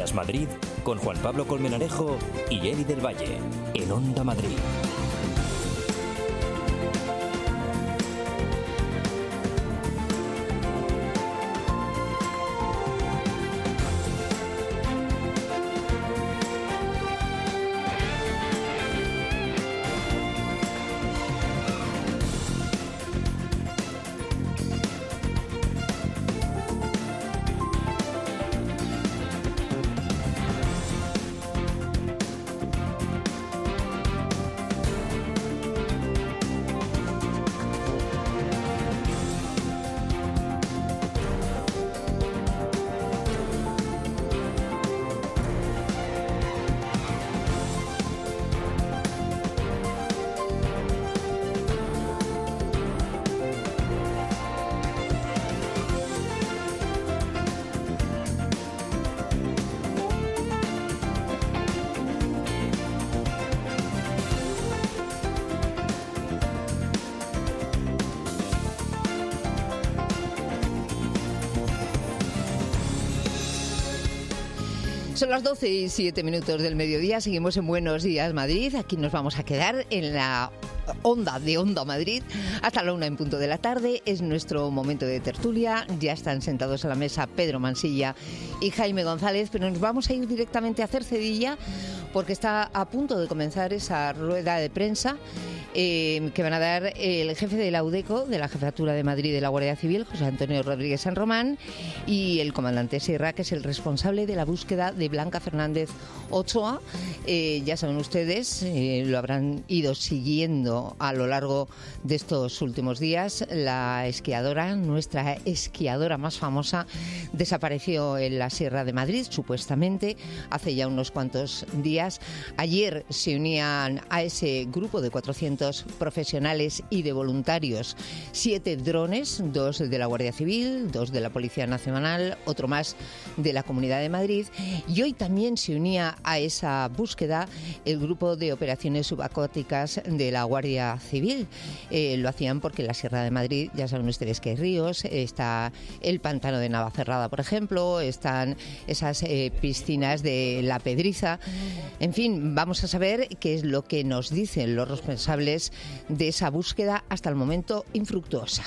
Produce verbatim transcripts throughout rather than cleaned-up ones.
Días Madrid con Juan Pablo Colmenarejo y Eli del Valle en Onda Madrid. Son las doce y siete minutos del mediodía, seguimos en Buenos Días Madrid. Aquí nos vamos a quedar en la onda de Onda Madrid hasta la una en punto de la tarde. Es nuestro momento de tertulia. Ya están sentados a la mesa Pedro Mansilla y Jaime González, pero nos vamos a ir directamente a Cercedilla porque está a punto de comenzar esa rueda de prensa eh, que van a dar el jefe de la UDECO, de la Jefatura de Madrid de la Guardia Civil, José Antonio Rodríguez San Román, y el comandante Sierra, que es el responsable de la búsqueda de Blanca Fernández Ochoa. Eh, ya saben ustedes, eh, lo habrán ido siguiendo a lo largo de estos últimos días. La esquiadora, nuestra esquiadora más famosa, desapareció en la Sierra de Madrid, supuestamente, hace ya unos cuantos días. Ayer se unían a ese grupo de cuatrocientos profesionales y de voluntarios siete drones, dos de la Guardia Civil, dos de la Policía Nacional, otro más de la Comunidad de Madrid. Y hoy también se unía a esa búsqueda el grupo de operaciones subacuáticas de la Guardia Civil. Eh, lo hacían porque en la Sierra de Madrid, ya saben ustedes que hay ríos, está el pantano de Navacerrada, por ejemplo, están esas eh, piscinas de La Pedriza. En fin, vamos a saber qué es lo que nos dicen los responsables de esa búsqueda hasta el momento infructuosa.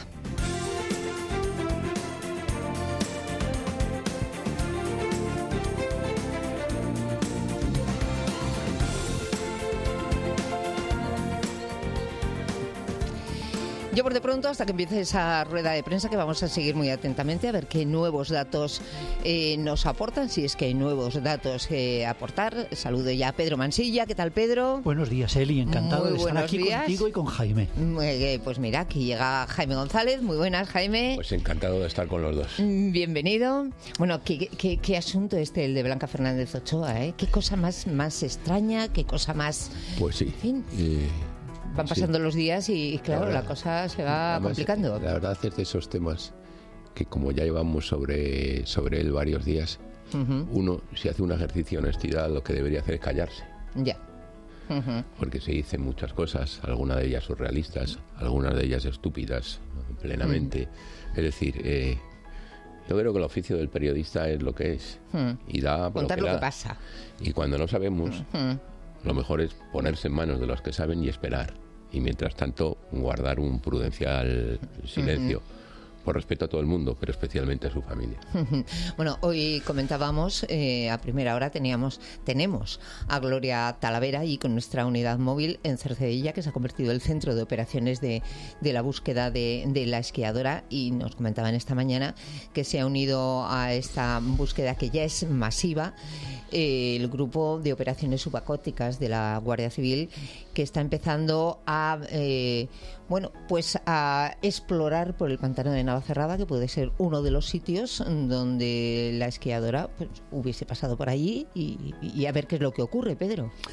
Yo por de pronto, hasta que empiece esa rueda de prensa, que vamos a seguir muy atentamente a ver qué nuevos datos eh, nos aportan, si es que hay nuevos datos que aportar. Saludo ya a Pedro Mansilla. ¿Qué tal, Pedro? Buenos días, Eli. Encantado muy de estar aquí días. Contigo y con Jaime. Eh, pues mira, aquí llega Jaime González. Muy buenas, Jaime. Pues encantado de estar con los dos. Bienvenido. Bueno, ¿qué, qué, qué asunto este, el de Blanca Fernández Ochoa? ¿eh? ¿Qué cosa más, más extraña? ¿Qué cosa más...? Pues sí. En fin. Eh... Van pasando sí. los días y, claro, la, verdad, la cosa se va además, complicando. La verdad es de esos temas que, como ya llevamos sobre, sobre él varios días, uh-huh. uno, si hace un ejercicio de honestidad, lo que debería hacer es callarse. Ya. Uh-huh. Porque se dicen muchas cosas, algunas de ellas surrealistas, algunas de ellas estúpidas, plenamente. Uh-huh. Es decir, eh, yo creo que el oficio del periodista es lo que es. Uh-huh. Y da por contar lo que, lo da. que pasa. Y cuando no sabemos... Uh-huh. Lo mejor es ponerse en manos de los que saben y esperar. Y mientras tanto, guardar un prudencial silencio. Uh-huh. Por respeto a todo el mundo, pero especialmente a su familia. Bueno, hoy comentábamos, eh, a primera hora teníamos, tenemos a Gloria Talavera y con nuestra unidad móvil en Cercedilla, que se ha convertido en el centro de operaciones de, de la búsqueda de, de la esquiadora, y nos comentaban esta mañana que se ha unido a esta búsqueda que ya es masiva eh, el grupo de operaciones subacuáticas de la Guardia Civil, que está empezando a eh, bueno, pues a explorar por el pantano de Navacerrada, que puede ser uno de los sitios donde la esquiadora pues, hubiese pasado por allí y, y a ver qué es lo que ocurre, Pedro.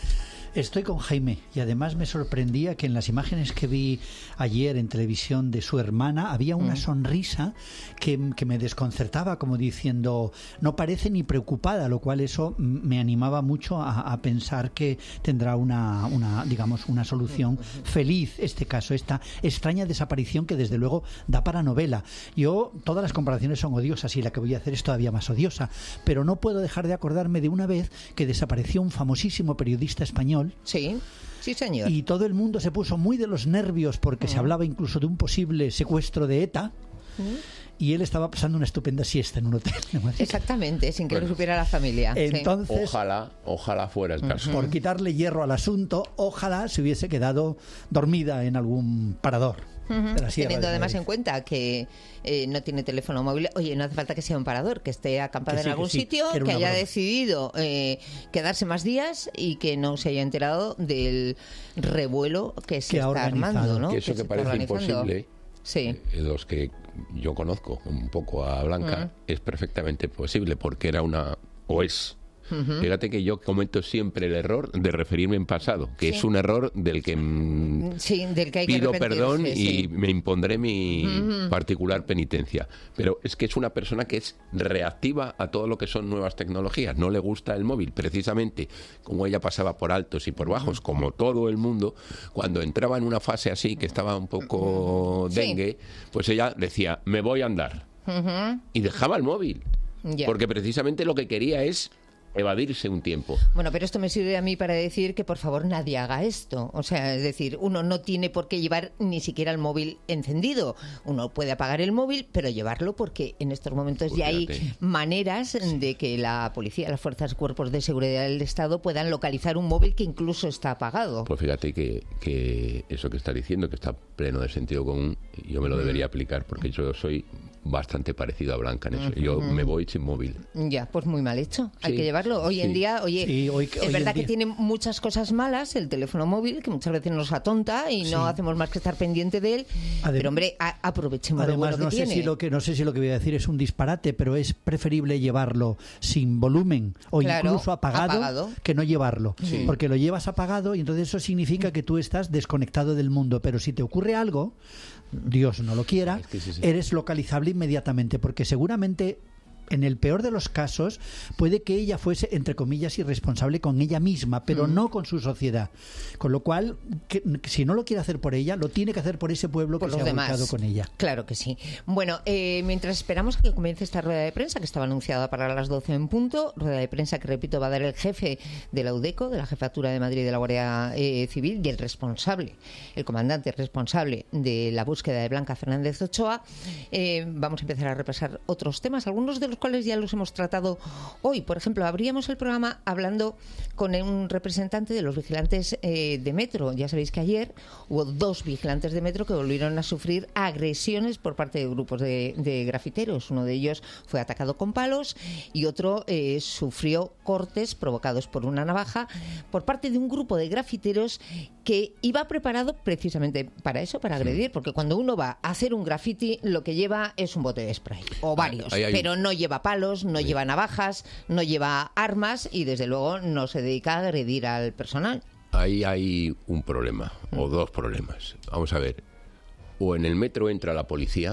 Estoy con Jaime y además me sorprendía que en las imágenes que vi ayer en televisión de su hermana había una mm. sonrisa que, que me desconcertaba, como diciendo, no parece ni preocupada, lo cual eso me animaba mucho a, a pensar que tendrá una, una, digamos, una solución feliz este caso, esta extraña desaparición que desde luego da para novela. Yo, todas las comparaciones son odiosas y la que voy a hacer es todavía más odiosa, pero no puedo dejar de acordarme de una vez que desapareció un famosísimo periodista español. Sí, sí señor. Y todo el mundo se puso muy de los nervios porque mm. se hablaba incluso de un posible secuestro de ETA. Mm. Y él estaba pasando una estupenda siesta en un hotel de Madrid. Exactamente, sin que bueno, lo supiera la familia. Entonces, ojalá, ojalá fuera el caso. Por quitarle hierro al asunto, ojalá se hubiese quedado dormida en algún parador. Uh-huh. Teniendo además en cuenta que eh, no tiene teléfono móvil, oye, no hace falta que sea un parador, que esté acampada que sí, en algún que sí, sitio, que, que haya broma. decidido eh, quedarse más días y que no se haya enterado del revuelo que se que está armando, ¿no? Que eso que, que parece imposible, sí. eh, los que yo conozco un poco a Blanca, uh-huh. es perfectamente posible porque era una, o es. Uh-huh. Fíjate que yo comento siempre el error de referirme en pasado, que sí. es un error del que, mm, sí, del que hay pido que perdón y sí. me impondré mi uh-huh. particular penitencia. Pero es que es una persona que es reactiva a todo lo que son nuevas tecnologías. No le gusta el móvil, precisamente como ella pasaba por altos y por bajos, uh-huh. como todo el mundo, cuando entraba en una fase así, que estaba un poco uh-huh. dengue, sí. pues ella decía, me voy a andar. Uh-huh. Y dejaba el móvil. Yeah. Porque precisamente lo que quería es evadirse un tiempo. Bueno, pero esto me sirve a mí para decir que por favor nadie haga esto. O sea, es decir, uno no tiene por qué llevar ni siquiera el móvil encendido. Uno puede apagar el móvil, pero llevarlo porque en estos momentos pues ya hay maneras de que la policía, las fuerzas y cuerpos de seguridad del Estado puedan localizar un móvil que incluso está apagado. Pues fíjate que, que eso que está diciendo, que está pleno de sentido común, yo me lo debería aplicar porque yo soy bastante parecido a Blanca en eso. Yo me voy sin móvil. Ya, pues muy mal hecho. Hay sí, que llevarlo. Hoy sí. en día, oye, sí, hoy, es hoy verdad que día. tiene muchas cosas malas el teléfono móvil, que muchas veces nos atonta y sí. no hacemos más que estar pendiente de él. Adem- pero hombre, a- aprovechemos lo bueno que no sé tiene. Si lo que, no sé si lo que voy a decir es un disparate, pero es preferible llevarlo sin volumen o claro, incluso apagado, apagado que no llevarlo. Sí. Porque lo llevas apagado y entonces eso significa que tú estás desconectado del mundo. Pero si te ocurre algo, Dios no lo quiera, es que sí, sí. eres localizable inmediatamente, porque seguramente en el peor de los casos puede que ella fuese, entre comillas, irresponsable con ella misma, pero mm. no con su sociedad. Con lo cual, que, que si no lo quiere hacer por ella, lo tiene que hacer por ese pueblo por que se ha volcado con ella. Claro que sí. Bueno, eh, mientras esperamos a que comience esta rueda de prensa, que estaba anunciada para las doce en punto, rueda de prensa que, repito, va a dar el jefe de la UDECO, de la Jefatura de Madrid de la Guardia eh, Civil, y el responsable, el comandante responsable de la búsqueda de Blanca Fernández Ochoa, eh, vamos a empezar a repasar otros temas, algunos de los cuales ya los hemos tratado hoy. Por ejemplo, abríamos el programa hablando con un representante de los vigilantes eh, de metro. Ya sabéis que ayer hubo dos vigilantes de metro que volvieron a sufrir agresiones por parte de grupos de, de grafiteros. Uno de ellos fue atacado con palos y otro eh, sufrió cortes provocados por una navaja por parte de un grupo de grafiteros que iba preparado precisamente para eso, para agredir, porque cuando uno va a hacer un graffiti lo que lleva es un bote de spray, o varios, ahí, ahí, pero no lleva palos, no sí. lleva navajas, no lleva armas y desde luego no se dedica a agredir al personal. Ahí hay un problema, o dos problemas. Vamos a ver, o en el metro entra la policía,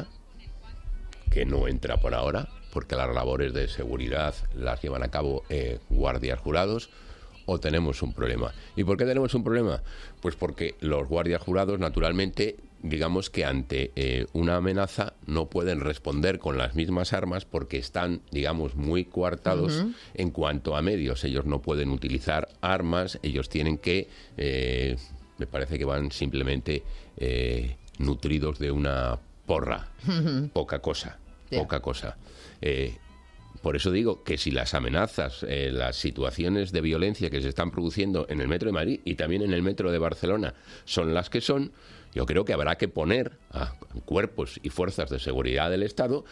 que no entra por ahora, porque las labores de seguridad las llevan a cabo eh, guardias jurados, o tenemos un problema. ¿Y por qué tenemos un problema? Pues porque los guardias jurados, naturalmente, digamos que ante eh, una amenaza no pueden responder con las mismas armas porque están, digamos, muy coartados uh-huh. en cuanto a medios. Ellos no pueden utilizar armas, ellos tienen que, eh, me parece que van simplemente eh, nutridos de una porra. Uh-huh. Poca cosa, yeah. poca cosa. Eh, Por eso digo que si las amenazas, eh, las situaciones de violencia que se están produciendo en el metro de Madrid y también en el metro de Barcelona son las que son, yo creo que habrá que poner a cuerpos y fuerzas de seguridad del Estado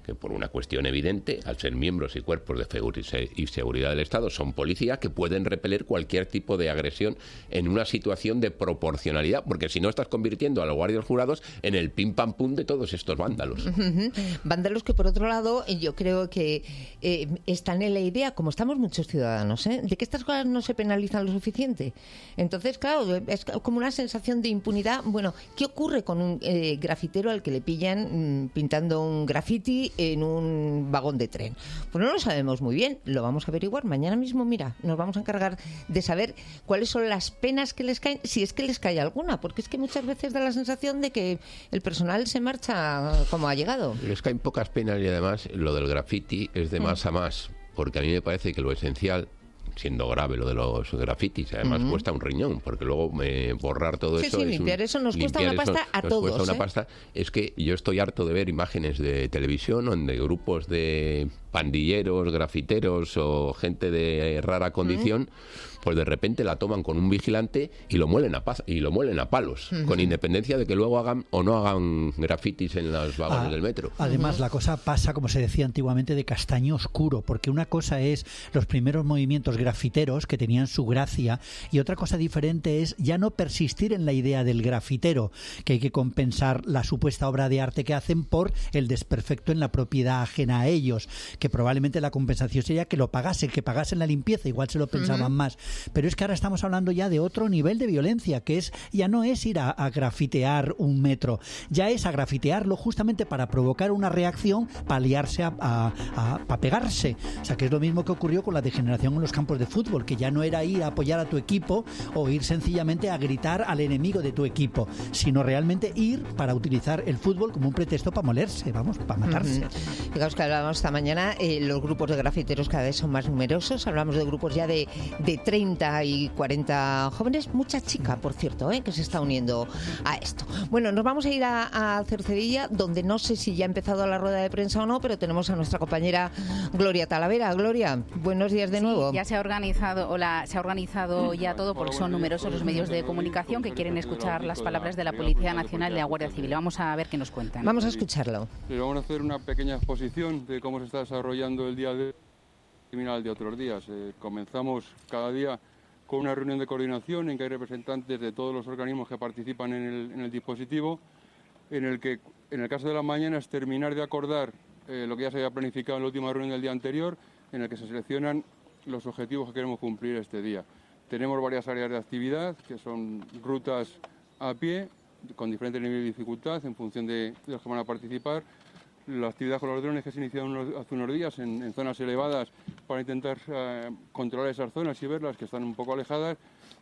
que por una cuestión evidente, al ser miembros y cuerpos de y seguridad del Estado, son policías que pueden repeler cualquier tipo de agresión en una situación de proporcionalidad, porque si no estás convirtiendo a los guardias jurados en el pim pam pum de todos estos vándalos. Vándalos que, por otro lado, yo creo que eh, están en la idea, como estamos muchos ciudadanos, ¿eh? de que estas cosas no se penalizan lo suficiente. Entonces, claro, es como una sensación de impunidad. Bueno, ¿qué ocurre con un eh, grafitero al que le pillan mmm, pintando un grafiti en un vagón de tren? Pues no lo sabemos muy bien, lo vamos a averiguar mañana mismo. Mira, nos vamos a encargar de saber cuáles son las penas que les caen, si es que les cae alguna, porque es que muchas veces da la sensación de que el personal se marcha como ha llegado. Les caen pocas penas y además lo del grafiti es de más mm. a más, porque a mí me parece que lo esencial, siendo grave lo de los grafitis, además uh-huh. cuesta un riñón, porque luego eh, borrar todo sí, eso... Sí, es limpiar un, eso nos cuesta una pasta eso, a nos todos. Cuesta una ¿eh? pasta. Es que yo estoy harto de ver imágenes de televisión donde grupos de pandilleros, grafiteros o gente de rara condición, uh-huh. pues de repente la toman con un vigilante y lo muelen a paz, y lo muelen a palos, uh-huh. con independencia de que luego hagan o no hagan grafitis en los vagones ah, del metro. Además, uh-huh. la cosa pasa, como se decía antiguamente, de castaño oscuro, porque una cosa es los primeros movimientos grafiteros que tenían su gracia, y otra cosa diferente es ya no persistir en la idea del grafitero, que hay que compensar la supuesta obra de arte que hacen por el desperfecto en la propiedad ajena a ellos, que probablemente la compensación sería que lo pagasen, que pagasen la limpieza, igual se lo pensaban uh-huh. más. Pero es que ahora estamos hablando ya de otro nivel de violencia, que es ya no es ir a, a grafitear un metro, ya es a grafitearlo justamente para provocar una reacción, para liarse, a, a, a, a pegarse. O sea, que es lo mismo que ocurrió con la degeneración en los campos de fútbol, que ya no era ir a apoyar a tu equipo o ir sencillamente a gritar al enemigo de tu equipo, sino realmente ir para utilizar el fútbol como un pretexto para molerse, vamos, para matarse. Uh-huh. Fijaos que hablábamos esta mañana, eh, los grupos de grafiteros cada vez son más numerosos, hablamos de grupos ya de, de treinta y cuarenta jóvenes, mucha chica, por cierto, eh, que se está uniendo a esto. Bueno, nos vamos a ir a, a Cercedilla, donde no sé si ya ha empezado la rueda de prensa o no, pero tenemos a nuestra compañera Gloria Talavera. Gloria, buenos días de sí, nuevo. Ya se ha organizado, hola, se ha organizado ya todo, porque son numerosos los medios de comunicación que quieren escuchar las palabras de la Policía Nacional y de la Guardia Civil. Vamos a ver qué nos cuentan. Vamos a escucharlo. Sí, vamos a hacer una pequeña exposición de cómo se está desarrollando el día de hoy, criminal de otros días. Eh, comenzamos cada día con una reunión de coordinación en que hay representantes de todos los organismos que participan en el, en el dispositivo, en el que, en el caso de la mañana, es terminar de acordar eh, lo que ya se había planificado en la última reunión del día anterior, en el que se seleccionan los objetivos que queremos cumplir este día. Tenemos varias áreas de actividad, que son rutas a pie, con diferentes niveles de dificultad en función de, de los que van a participar. La actividad con los drones que se inició unos, hace unos días en, en zonas elevadas para intentar eh, controlar esas zonas y verlas que están un poco alejadas.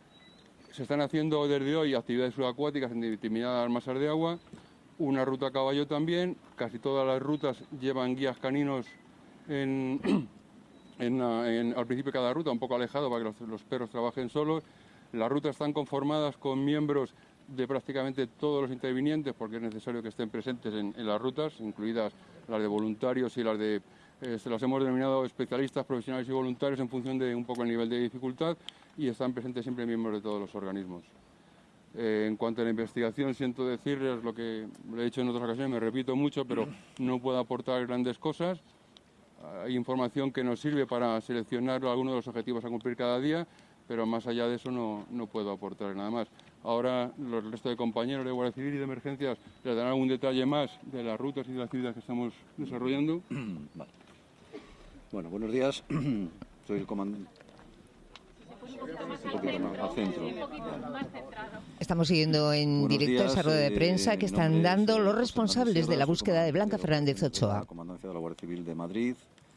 Se están haciendo desde hoy actividades subacuáticas en determinadas masas de agua. Una ruta a caballo también. Casi todas las rutas llevan guías caninos en, en, en, al principio de cada ruta, un poco alejado para que los, los perros trabajen solos. Las rutas están conformadas con miembros de prácticamente todos los intervinientes, porque es necesario que estén presentes en, en las rutas, incluidas las de voluntarios y las de, eh, se las hemos denominado especialistas, profesionales y voluntarios en función de un poco el nivel de dificultad, y están presentes siempre miembros de todos los organismos. Eh, en cuanto a la investigación, siento decirles lo que le he dicho en otras ocasiones, me repito mucho, pero no puedo aportar grandes cosas. Hay información que nos sirve para seleccionar algunos de los objetivos a cumplir cada día, pero más allá de eso no, no puedo aportar nada más. Ahora los resto de compañeros de Guardia Civil y de Emergencias les darán algún detalle más de las rutas y de las actividades que estamos desarrollando. Vale. Bueno, buenos días. Soy el comandante. Un poquito más al centro. Estamos siguiendo en Buenos directo días, esa rueda de prensa eh, que están dando los responsables de la búsqueda de Blanca Fernández Ochoa. La Comandancia de la Guardia Civil de Madrid.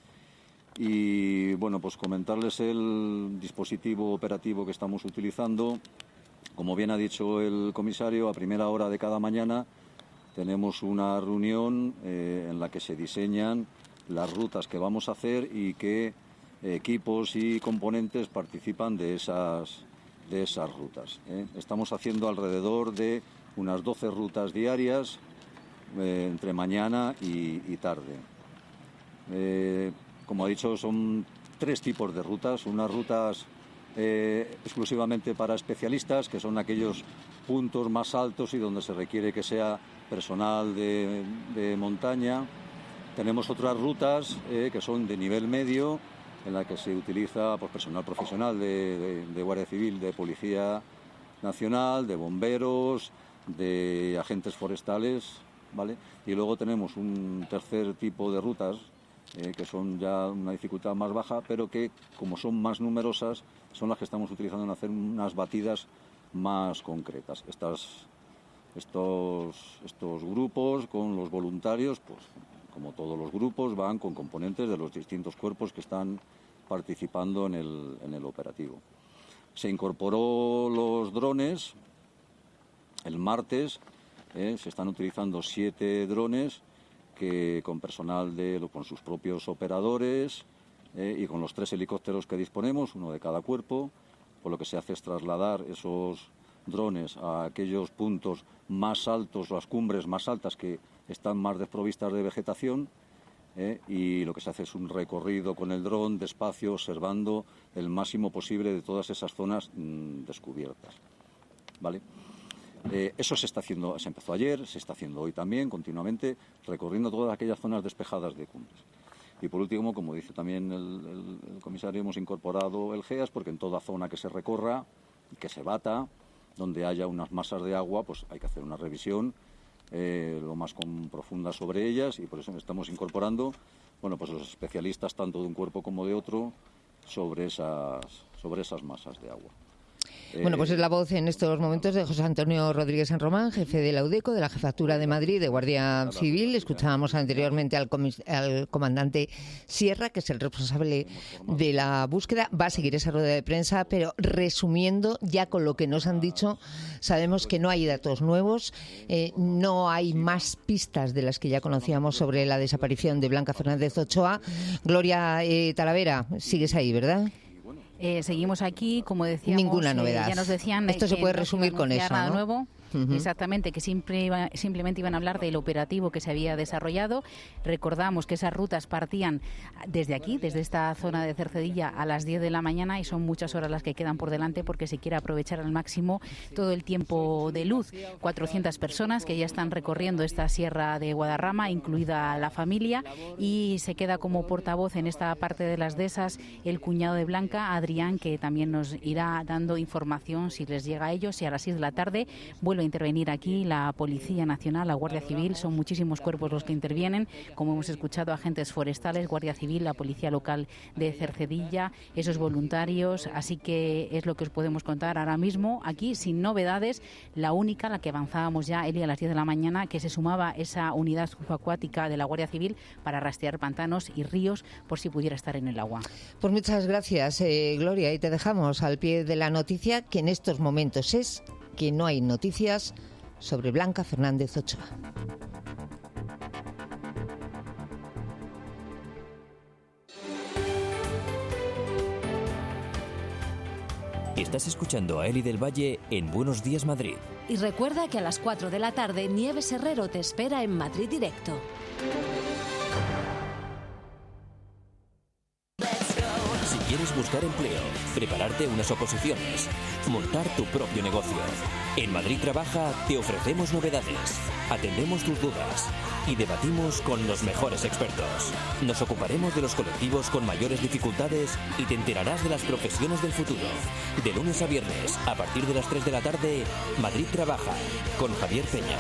Y bueno, pues comentarles el dispositivo operativo que estamos utilizando. Como bien ha dicho el comisario, a primera hora de cada mañana tenemos una reunión eh, en la que se diseñan las rutas que vamos a hacer y qué equipos y componentes participan de esas, de esas rutas. ¿eh? Estamos haciendo alrededor de unas doce rutas diarias eh, entre mañana y, y tarde. Eh, como ha dicho, son tres tipos de rutas. Unas rutas eh, exclusivamente para especialistas, que son aquellos puntos más altos y donde se requiere que sea personal de, de montaña. Tenemos otras rutas eh, que son de nivel medio, en la que se utiliza pues, personal profesional de, de, de Guardia Civil, de Policía Nacional, de bomberos, de agentes forestales, ¿vale? Y luego tenemos un tercer tipo de rutas eh, que son ya una dificultad más baja, pero que como son más numerosas, son las que estamos utilizando en hacer unas batidas más concretas. Estas, estos, estos grupos con los voluntarios, pues como todos los grupos, van con componentes de los distintos cuerpos que están participando en el, en el operativo. Se incorporó los drones el martes, eh, se están utilizando siete drones que con personal de, con sus propios operadores eh, y con los tres helicópteros que disponemos, uno de cada cuerpo, pues lo que se hace es trasladar esos drones a aquellos puntos más altos, las cumbres más altas que están más desprovistas de vegetación, eh, y lo que se hace es un recorrido con el dron despacio, observando el máximo posible de todas esas zonas mmm, descubiertas, ¿vale? Eh, eso se está haciendo, se empezó ayer, se está haciendo hoy también, continuamente, recorriendo todas aquellas zonas despejadas de cumbres. Y por último, como dice también el, el, el comisario, hemos incorporado el GEAS, porque en toda zona que se recorra, que se bata, donde haya unas masas de agua, pues hay que hacer una revisión eh, lo más con, profunda sobre ellas, y por eso estamos incorporando, bueno, pues los especialistas tanto de un cuerpo como de otro sobre esas, sobre esas masas de agua. Bueno, pues es la voz en estos momentos de José Antonio Rodríguez San Román, jefe de la UDECO, de la Jefatura de Madrid, de Guardia Civil. Escuchábamos anteriormente al, al comandante Sierra, que es el responsable de la búsqueda. Va a seguir esa rueda de prensa, pero resumiendo, ya con lo que nos han dicho, sabemos que no hay datos nuevos, eh, no hay más pistas de las que ya conocíamos sobre la desaparición de Blanca Fernández Ochoa. Gloria eh, Talavera, sigues ahí, ¿verdad? Eh, seguimos aquí, como decíamos. Ninguna novedad. Eh, ya nos decían. Esto se puede resumir con eso, nada ¿no? nuevo. Uh-huh. Exactamente, que siempre iba, simplemente iban a hablar del operativo que se había desarrollado. Recordamos que esas rutas partían desde aquí, desde esta zona de Cercedilla, a las diez de la mañana, y son muchas horas las que quedan por delante porque se quiere aprovechar al máximo todo el tiempo de luz. cuatrocientas personas que ya están recorriendo esta sierra de Guadarrama, incluida la familia, y se queda como portavoz en esta parte de las dehesas el cuñado de Blanca, Adrián, que también nos irá dando información si les llega a ellos. Y a las seis de la tarde vuelve a intervenir aquí la Policía Nacional, la Guardia Civil. Son muchísimos cuerpos los que intervienen, como hemos escuchado, agentes forestales, Guardia Civil, la Policía Local de Cercedilla, esos voluntarios. Así que es lo que os podemos contar ahora mismo aquí, sin novedades. La única, la que avanzábamos ya, Eli, a las diez de la mañana, que se sumaba esa unidad subacuática de la Guardia Civil para rastrear pantanos y ríos por si pudiera estar en el agua. Pues muchas gracias, eh, Gloria, y te dejamos al pie de la noticia, que en estos momentos es que no hay noticias sobre Blanca Fernández Ochoa. Estás escuchando a Eli del Valle en Buenos Días Madrid. Y recuerda que a las cuatro de la tarde Nieves Herrero te espera en Madrid Directo. Si quieres buscar empleo, prepararte unas oposiciones, montar tu propio negocio, en Madrid Trabaja te ofrecemos novedades, atendemos tus dudas y debatimos con los mejores expertos. Nos ocuparemos de los colectivos con mayores dificultades y te enterarás de las profesiones del futuro. De lunes a viernes, a partir de las tres de la tarde, Madrid Trabaja, con Javier Peña.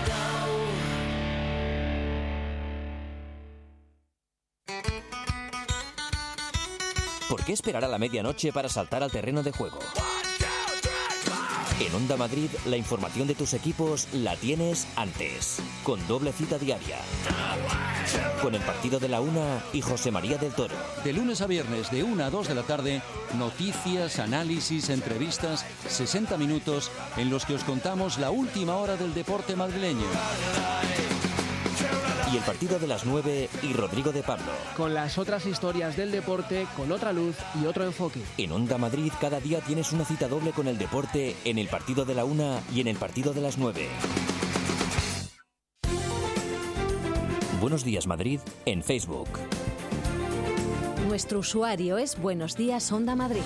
¿Por qué esperar a la medianoche para saltar al terreno de juego? En Onda Madrid, la información de tus equipos la tienes antes, con doble cita diaria. Con el partido de la una y José María del Toro. De lunes a viernes, de una a dos de la tarde, noticias, análisis, entrevistas, sesenta minutos en los que os contamos la última hora del deporte madrileño. Y el partido de las nueve y Rodrigo de Pablo. Con las otras historias del deporte, con otra luz y otro enfoque. En Onda Madrid cada día tienes una cita doble con el deporte en el partido de la una y en el partido de las nueve. Buenos Días Madrid en Facebook. Nuestro usuario es Buenos Días Onda Madrid.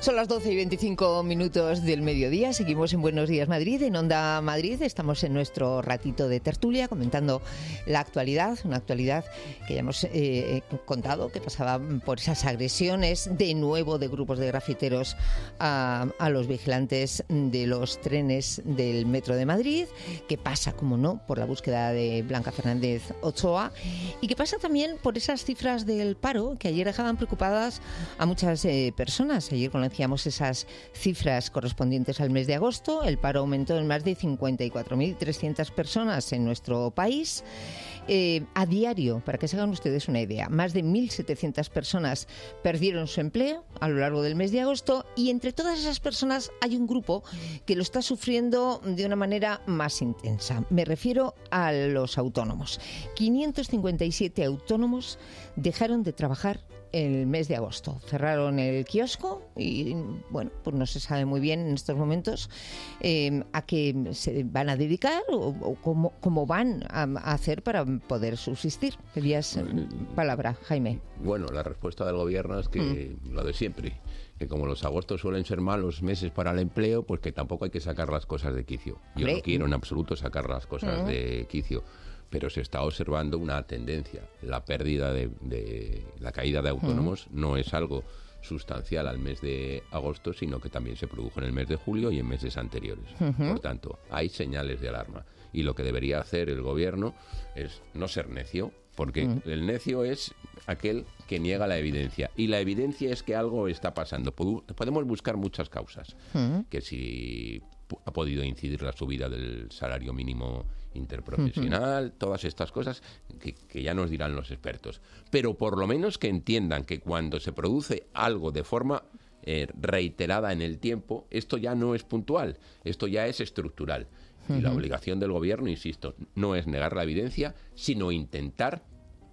Son las doce y veinticinco minutos del mediodía. Seguimos en Buenos Días Madrid, en Onda Madrid. Estamos en nuestro ratito de tertulia comentando la actualidad, una actualidad que ya hemos eh, contado, que pasaba por esas agresiones de nuevo de grupos de grafiteros a, a los vigilantes de los trenes del Metro de Madrid, que pasa, como no, por la búsqueda de Blanca Fernández Ochoa, y que pasa también por esas cifras del paro que ayer dejaban preocupadas a muchas eh, personas. Ayer con conocíamos esas cifras correspondientes al mes de agosto. El paro aumentó en más de cincuenta y cuatro mil trescientas personas en nuestro país. Eh, a diario, para que se hagan ustedes una idea, más de mil setecientas personas perdieron su empleo a lo largo del mes de agosto, y entre todas esas personas hay un grupo que lo está sufriendo de una manera más intensa. Me refiero a los autónomos. quinientos cincuenta y siete autónomos dejaron de trabajar el mes de agosto. Cerraron el kiosco y, bueno, pues no se sabe muy bien en estos momentos eh, a qué se van a dedicar o, o cómo, cómo van a, a hacer para poder subsistir. Pedías palabra, Jaime. Bueno, la respuesta del gobierno es que mm. lo de siempre, que como los agostos suelen ser malos meses para el empleo, pues que tampoco hay que sacar las cosas de quicio. Yo ¿Hombre? no quiero en absoluto sacar las cosas mm. de quicio, pero se está observando una tendencia. La pérdida de, de la caída de autónomos uh-huh. no es algo sustancial al mes de agosto, sino que también se produjo en el mes de julio y en meses anteriores. Uh-huh. Por tanto, hay señales de alarma. Y lo que debería hacer el gobierno es no ser necio, porque uh-huh. el necio es aquel que niega la evidencia. Y la evidencia es que algo está pasando. Podemos buscar muchas causas. Uh-huh. Que si ha podido incidir la subida del salario mínimo interprofesional, uh-huh. todas estas cosas que, que ya nos dirán los expertos. Pero por lo menos que entiendan que cuando se produce algo de forma eh, reiterada en el tiempo, esto ya no es puntual, esto ya es estructural. Uh-huh. Y la obligación del gobierno, insisto, no es negar la evidencia, sino intentar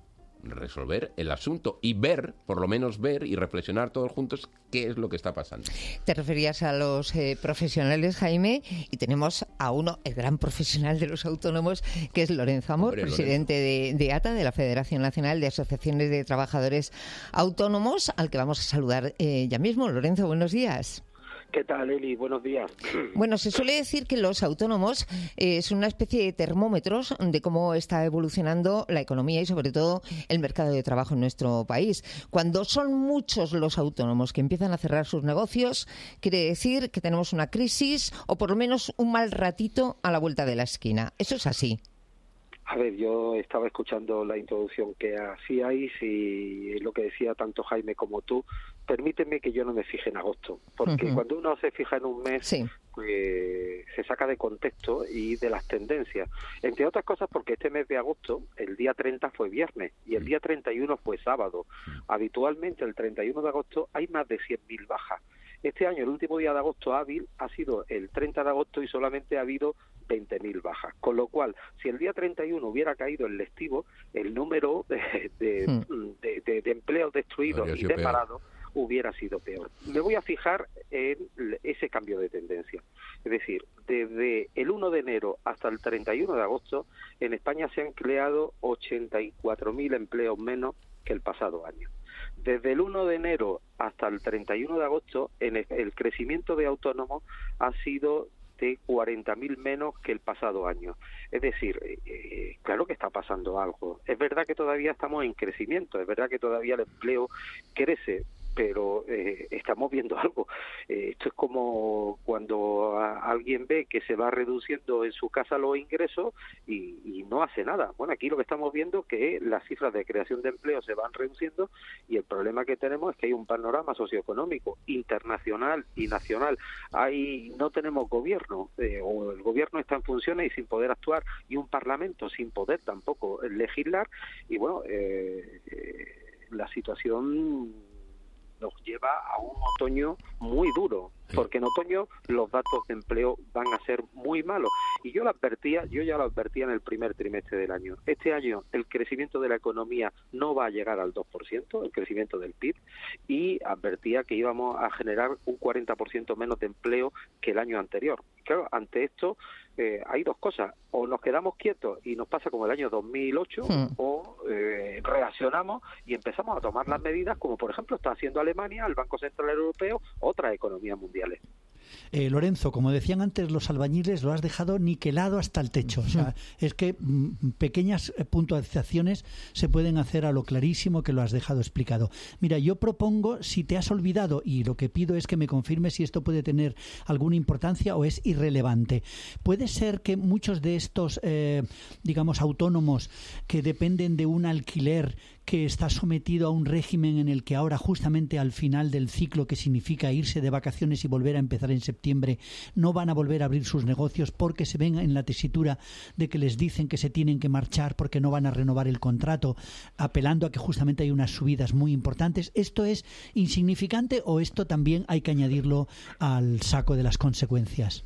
resolver el asunto y ver, por lo menos ver y reflexionar todos juntos qué es lo que está pasando. Te referías a los eh, profesionales, Jaime, y tenemos a uno, el gran profesional de los autónomos, que es Lorenzo Amor, Hombre, presidente de, de A T A, de la Federación Nacional de Asociaciones de Trabajadores Autónomos, al que vamos a saludar eh, ya mismo. Lorenzo, buenos días. ¿Qué tal, Eli? Buenos días. Bueno, se suele decir que los autónomos eh, son una especie de termómetros de cómo está evolucionando la economía y, sobre todo, el mercado de trabajo en nuestro país. Cuando son muchos los autónomos que empiezan a cerrar sus negocios, quiere decir que tenemos una crisis o, por lo menos, un mal ratito a la vuelta de la esquina. ¿Eso es así? A ver, yo estaba escuchando la introducción que hacíais y lo que decía tanto Jaime como tú. Permíteme que yo no me fije en agosto, porque uh-huh. cuando uno se fija en un mes, sí. pues se saca de contexto y de las tendencias. Entre otras cosas porque este mes de agosto, el día treinta fue viernes y el día treinta y uno fue sábado. Habitualmente el treinta y uno de agosto hay más de cien mil bajas. Este año, el último día de agosto hábil ha sido el treinta de agosto y solamente ha habido veinte mil bajas. Con lo cual, si el día treinta y uno hubiera caído el lectivo, el número de, de, hmm. de, de, de empleos destruidos y de parados hubiera sido peor. Me voy a fijar en ese cambio de tendencia. Es decir, desde el uno de enero hasta el treinta y uno de agosto, en España se han creado ochenta y cuatro mil empleos menos que el pasado año. Desde el uno de enero hasta el treinta y uno de agosto, en el, el crecimiento de autónomos ha sido de cuarenta mil menos que el pasado año. Es decir, eh, claro que está pasando algo. Es verdad que todavía estamos en crecimiento, es verdad que todavía el empleo crece, pero eh, estamos viendo algo. Eh, esto es como cuando a, alguien ve que se va reduciendo en su casa los ingresos y, y no hace nada. Bueno, aquí lo que estamos viendo es que las cifras de creación de empleo se van reduciendo y el problema que tenemos es que hay un panorama socioeconómico internacional y nacional. Hay, no tenemos gobierno, eh, o el gobierno está en funciones y sin poder actuar, y un parlamento sin poder tampoco legislar, y bueno, eh, eh, la situación nos lleva a un otoño muy duro, porque en otoño los datos de empleo van a ser muy malos. Y yo lo advertía, yo ya lo advertía en el primer trimestre del año. Este año el crecimiento de la economía no va a llegar al dos por ciento, el crecimiento del P I B, y advertía que íbamos a generar un cuarenta por ciento menos de empleo que el año anterior. Claro, ante esto eh, hay dos cosas: o nos quedamos quietos y nos pasa como el año dos mil ocho, hmm. o eh, reaccionamos y empezamos a tomar las medidas como por ejemplo está haciendo Alemania, el Banco Central Europeo, otras economías mundiales. Eh, Lorenzo, como decían antes los albañiles, lo has dejado niquelado hasta el techo. O sea, es que mm, pequeñas puntualizaciones se pueden hacer a lo clarísimo que lo has dejado explicado. Mira, yo propongo, si te has olvidado, y lo que pido es que me confirmes si esto puede tener alguna importancia o es irrelevante. Puede ser que muchos de estos, eh, digamos, autónomos que dependen de un alquiler que está sometido a un régimen en el que ahora justamente al final del ciclo, que significa irse de vacaciones y volver a empezar en septiembre, no van a volver a abrir sus negocios porque se ven en la tesitura de que les dicen que se tienen que marchar porque no van a renovar el contrato, apelando a que justamente hay unas subidas muy importantes. ¿Esto es insignificante o esto también hay que añadirlo al saco de las consecuencias?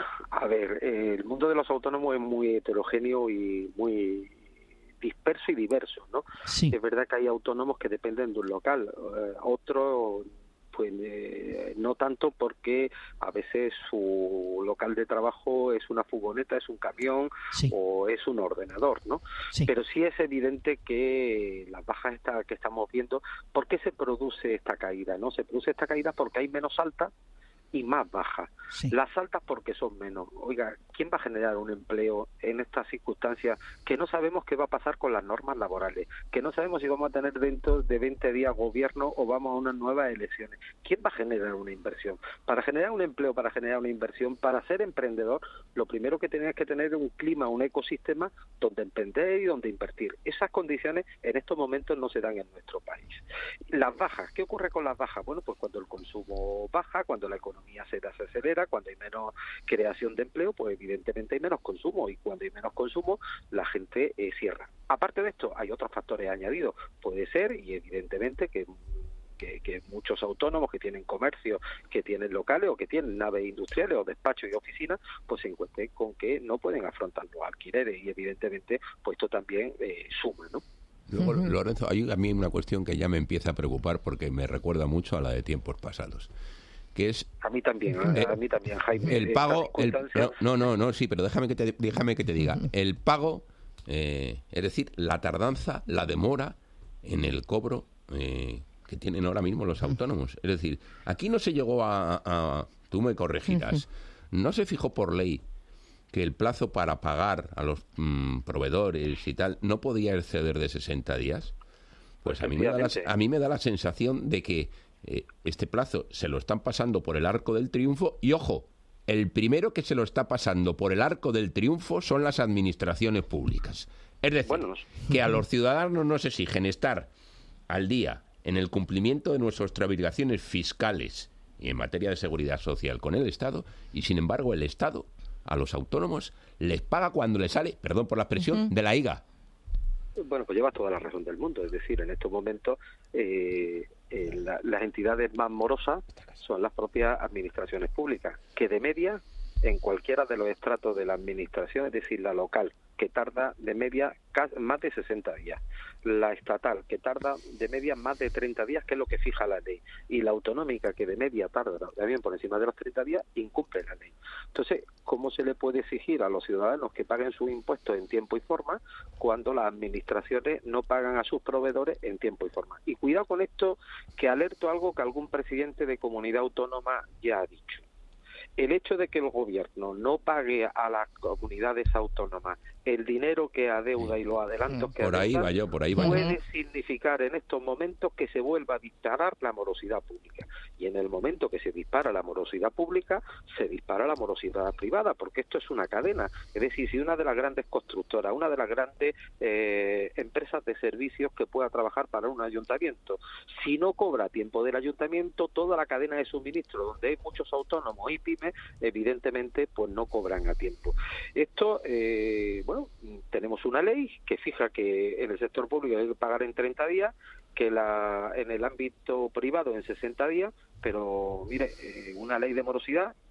A ver, eh, el mundo de los autónomos es muy heterogéneo y muy disperso y diverso, ¿no? Sí. Es verdad que hay autónomos que dependen de un local, eh, otros pues eh, no tanto, porque a veces su local de trabajo es una furgoneta, es un camión, sí, o es un ordenador, ¿no? Sí. Pero sí es evidente que las bajas esta, que estamos viendo, ¿por qué se produce esta caída? ¿No? Se produce esta caída porque hay menos altas y más bajas. Sí. Las altas porque son menos. Oiga, ¿quién va a generar un empleo en estas circunstancias que no sabemos qué va a pasar con las normas laborales? Que no sabemos si vamos a tener dentro de veinte días gobierno o vamos a unas nuevas elecciones. ¿Quién va a generar una inversión? Para generar un empleo, para generar una inversión, para ser emprendedor, lo primero que tenías que tener es un clima, un ecosistema donde emprender y donde invertir. Esas condiciones en estos momentos no se dan en nuestro país. Las bajas, ¿qué ocurre con las bajas? Bueno, pues cuando el consumo baja, cuando la economía se desacelera, cuando hay menos creación de empleo, pues evidentemente hay menos consumo, y cuando hay menos consumo la gente eh, cierra. Aparte de esto, hay otros factores añadidos. Puede ser, y evidentemente, que Que, que muchos autónomos que tienen comercio, que tienen locales o que tienen naves industriales o despachos y oficinas, pues se encuentren con que no pueden afrontar los alquileres, y evidentemente pues esto también eh, suma, ¿no? Luego, uh-huh. Lorenzo, hay a mí una cuestión que ya me empieza a preocupar porque me recuerda mucho a la de tiempos pasados. Que es a mí también, eh, a mí también, Jaime. El pago, el, no, no, no, sí, pero déjame que te, déjame que te diga, el pago, eh, es decir, la tardanza, la demora en el cobro eh, que tienen ahora mismo los autónomos. Es decir, aquí no se llegó a, a tú me corregirás, no se fijó por ley que el plazo para pagar a los mm, proveedores y tal no podía exceder de sesenta días. Pues a mí me da la, a mí me da la sensación de que eh, este plazo se lo están pasando por el arco del triunfo, y ojo, el primero que se lo está pasando por el arco del triunfo son las administraciones públicas. Es decir, bueno, que a los ciudadanos nos exigen estar al día en el cumplimiento de nuestras obligaciones fiscales y en materia de seguridad social con el Estado, y sin embargo el Estado a los autónomos les paga cuando les sale, perdón por la expresión, uh-huh. de la higa. Bueno, pues llevas toda la razón del mundo. Es decir, en estos momentos eh, eh, la, las entidades más morosas son las propias administraciones públicas, que de media, en cualquiera de los estratos de la administración, es decir, la local, que tarda de media más de sesenta días, la estatal, que tarda de media más de treinta días, que es lo que fija la ley, y la autonómica, que de media tarda también por encima de los treinta días, incumple la ley. Entonces, ¿cómo se le puede exigir a los ciudadanos que paguen sus impuestos en tiempo y forma cuando las administraciones no pagan a sus proveedores en tiempo y forma? Y cuidado con esto, que alerto algo que algún presidente de comunidad autónoma ya ha dicho. El hecho de que el gobierno no pague a las comunidades autónomas el dinero que adeuda y los adelantos que por ahí va yo, por ahí va puede yo. significar en estos momentos que se vuelva a disparar la morosidad pública. Y en el momento que se dispara la morosidad pública, se dispara la morosidad privada, porque esto es una cadena. Es decir, si una de las grandes constructoras, una de las grandes eh, empresas de servicios que pueda trabajar para un ayuntamiento, si no cobra a tiempo del ayuntamiento, toda la cadena de suministro, donde hay muchos autónomos y pymes, evidentemente pues no cobran a tiempo. Esto, eh, bueno, tenemos una ley que fija que en el sector público hay que pagar en treinta días, que la en el ámbito privado en sesenta días, pero mire, eh, una ley de morosidad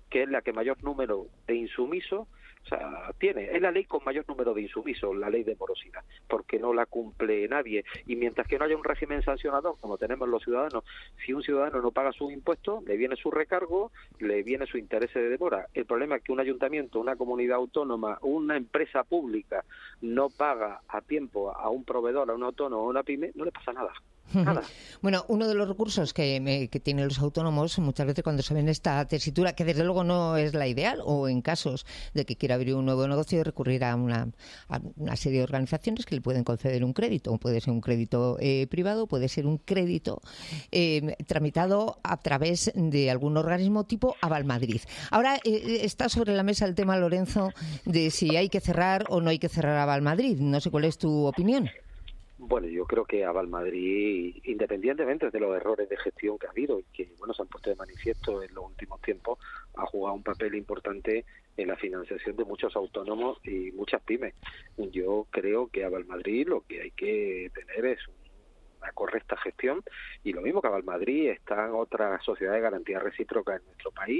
que es la que mayor número de insumisos, o sea, tiene, es la ley con mayor número de insumisos, la ley de morosidad, porque no la cumple nadie. Y mientras que no haya un régimen sancionador, como tenemos los ciudadanos, si un ciudadano no paga sus impuestos, le viene su recargo, le viene su interés de demora. El problema es que un ayuntamiento, una comunidad autónoma, una empresa pública no paga a tiempo a un proveedor, a un autónomo o a una pyme, no le pasa nada. Nada. Bueno, uno de los recursos que, me, que tienen los autónomos muchas veces cuando se ven esta tesitura, que desde luego no es la ideal, o en casos de que quiera abrir un nuevo negocio, recurrir a una, a una serie de organizaciones que le pueden conceder un crédito. Puede ser un crédito eh, privado, puede ser un crédito eh, tramitado a través de algún organismo tipo Avalmadrid. Ahora eh, está sobre la mesa el tema, Lorenzo, de si hay que cerrar o no hay que cerrar Avalmadrid. No sé cuál es tu opinión. Bueno, yo creo que Avalmadrid, independientemente de los errores de gestión que ha habido y que bueno se han puesto de manifiesto en los últimos tiempos, ha jugado un papel importante en la financiación de muchos autónomos y muchas pymes. Yo creo que Avalmadrid lo que hay que tener es una correcta gestión, y lo mismo que Avalmadrid están otras sociedades de garantía recíproca en nuestro país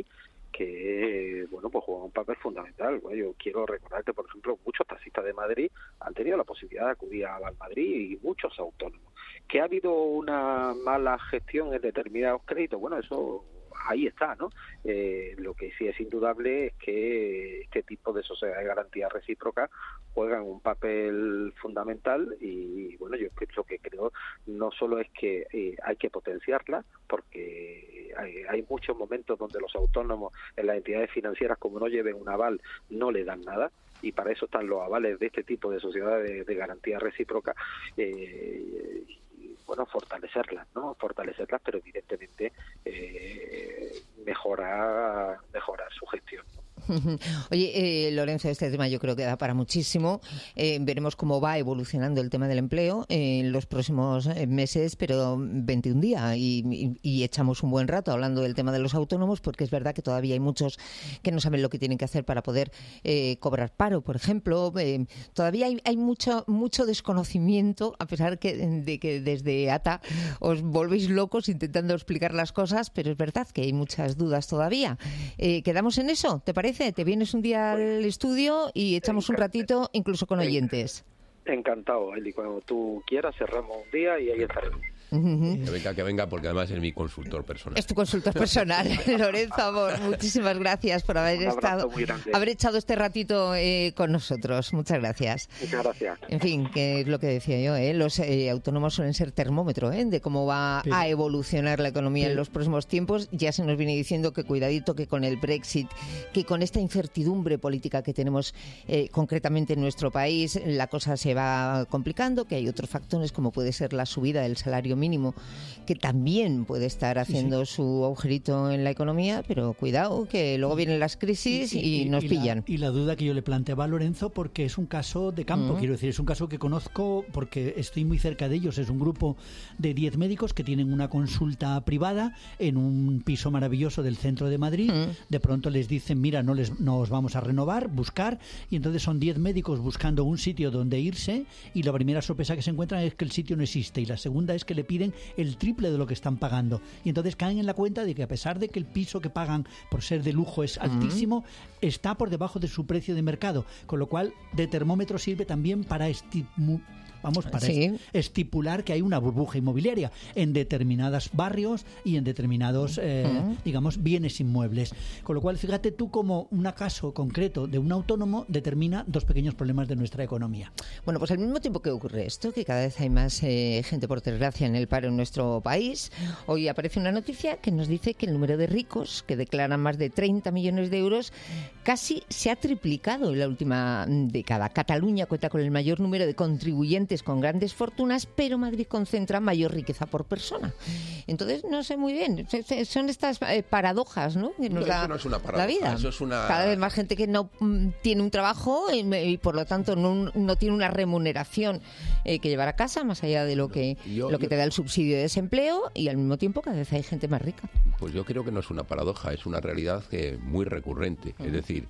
que, bueno, pues juegan un papel fundamental. Bueno, yo quiero recordar que, por ejemplo, muchos taxistas de Madrid han tenido la posibilidad de acudir a Avalmadrid y muchos autónomos. ¿Que ha habido una mala gestión en determinados créditos? Bueno, eso ahí está, ¿no? Eh, lo que sí es indudable es que este tipo de sociedades de garantía recíproca juegan un papel fundamental y, bueno, yo lo que creo no solo es que eh, hay que potenciarla, porque hay, hay muchos momentos donde los autónomos en las entidades financieras, como no lleven un aval, no le dan nada, y para eso están los avales de este tipo de sociedades de, de garantía recíproca. Eh, bueno, fortalecerlas, ¿no? Fortalecerlas, pero evidentemente eh, mejorar, mejorar su gestión, ¿no? Oye, eh, Lorenzo, este tema yo creo que da para muchísimo. Eh, veremos cómo va evolucionando el tema del empleo en los próximos meses, pero veintiún días y, y, y echamos un buen rato hablando del tema de los autónomos, porque es verdad que todavía hay muchos que no saben lo que tienen que hacer para poder eh, cobrar paro, por ejemplo. Eh, todavía hay, hay mucho mucho desconocimiento, a pesar que, de que desde A T A os volvéis locos intentando explicar las cosas, pero es verdad que hay muchas dudas todavía. Eh, ¿Quedamos en eso? ¿Te parece? Te vienes un día al estudio y echamos un ratito, incluso con oyentes. Encantado, Eli. Cuando tú quieras, cerramos un día y ahí estaremos. Uh-huh. Que venga, que venga, porque además es mi consultor personal. Es tu consultor personal, Lorenzo Amor. Muchísimas gracias por haber estado, haber echado este ratito eh, con nosotros. Muchas gracias. Muchas gracias. En fin, que es lo que decía yo, ¿eh? Los eh, autónomos suelen ser termómetro ¿eh? de cómo va pero, a evolucionar la economía pero, en los próximos tiempos. Ya se nos viene diciendo que cuidadito que con el Brexit, que con esta incertidumbre política que tenemos eh, concretamente en nuestro país, la cosa se va complicando, que hay otros factores como puede ser la subida del salario mínimo, que también puede estar haciendo sí, sí. su agujerito en la economía, pero cuidado, que luego vienen las crisis y, y, y nos y pillan. La, y la duda que yo le planteaba a Lorenzo, porque es un caso de campo, uh-huh. quiero decir, es un caso que conozco porque estoy muy cerca de ellos. Es un grupo de diez médicos que tienen una consulta privada en un piso maravilloso del centro de Madrid. Uh-huh. De pronto les dicen, mira, no les no os vamos a renovar, buscar, y entonces son diez médicos buscando un sitio donde irse, y la primera sorpresa que se encuentran es que el sitio no existe, y la segunda es que le piden el triple de lo que están pagando, y entonces caen en la cuenta de que a pesar de que el piso que pagan por ser de lujo es altísimo, uh-huh. está por debajo de su precio de mercado, con lo cual de termómetro sirve también para estimular Vamos, para sí. estipular que hay una burbuja inmobiliaria en determinados barrios y en determinados, eh, uh-huh. digamos, bienes inmuebles. Con lo cual, fíjate tú cómo un caso concreto de un autónomo determina dos pequeños problemas de nuestra economía. Bueno, pues al mismo tiempo que ocurre esto, que cada vez hay más eh, gente, por desgracia, en el paro en nuestro país, hoy aparece una noticia que nos dice que el número de ricos que declaran más de treinta millones de euros casi se ha triplicado en la última década. Cataluña cuenta con el mayor número de contribuyentes con grandes fortunas, pero Madrid concentra mayor riqueza por persona. Entonces, no sé muy bien, son estas eh, paradojas, ¿no? Que nos no, da eso no es una paradoja, la vida. Eso es una... Cada vez más gente que no mm, tiene un trabajo y, y por lo tanto no, no tiene una remuneración eh, que llevar a casa, más allá de lo que, yo, lo que yo... te da el subsidio de desempleo, y al mismo tiempo cada vez hay gente más rica. Pues yo creo que no es una paradoja, es una realidad que muy recurrente. Uh-huh. Es decir,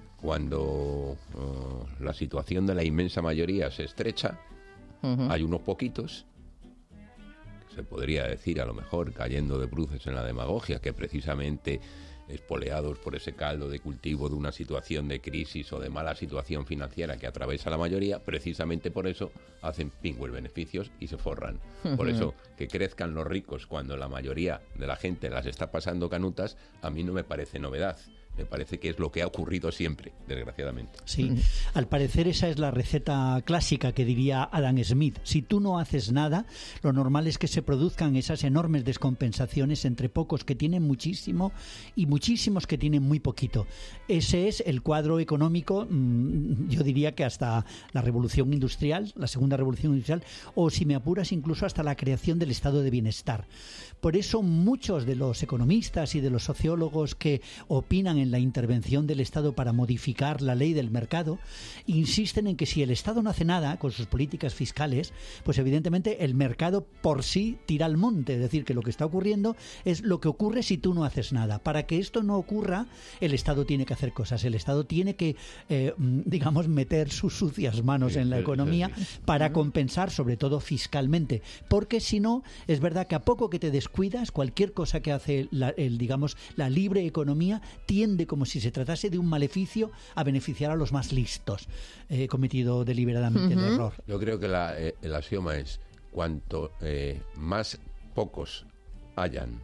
cuando uh, la situación de la inmensa mayoría se estrecha, uh-huh. hay unos poquitos, que se podría decir a lo mejor cayendo de bruces en la demagogia, que precisamente espoleados por ese caldo de cultivo de una situación de crisis o de mala situación financiera que atraviesa la mayoría, precisamente por eso hacen pingües beneficios y se forran. Por eso, que crezcan los ricos cuando la mayoría de la gente las está pasando canutas, a mí no me parece novedad. Me parece que es lo que ha ocurrido siempre, desgraciadamente. Sí, al parecer esa es la receta clásica que diría Adam Smith. Si tú no haces nada, lo normal es que se produzcan esas enormes descompensaciones entre pocos que tienen muchísimo y muchísimos que tienen muy poquito. Ese es el cuadro económico, yo diría que hasta la revolución industrial, la segunda revolución industrial, o si me apuras incluso hasta la creación del estado de bienestar. Por eso muchos de los economistas y de los sociólogos que opinan en la intervención del Estado para modificar la ley del mercado insisten en que si el Estado no hace nada con sus políticas fiscales, pues evidentemente el mercado por sí tira al monte. Es decir, que lo que está ocurriendo es lo que ocurre si tú no haces nada. Para que esto no ocurra, el Estado tiene que hacer cosas. El Estado tiene que, eh, digamos, meter sus sucias manos sí, en la sí, economía sí, sí. para compensar, sobre todo fiscalmente. Porque si no, es verdad que a poco que te descuidas, cualquier cosa que hace la, el, digamos, la libre economía tiende, como si se tratase de un maleficio, a beneficiar a los más listos. He eh, cometido deliberadamente uh-huh. el error. Yo creo que la, eh, el axioma es cuanto eh, más pocos hayan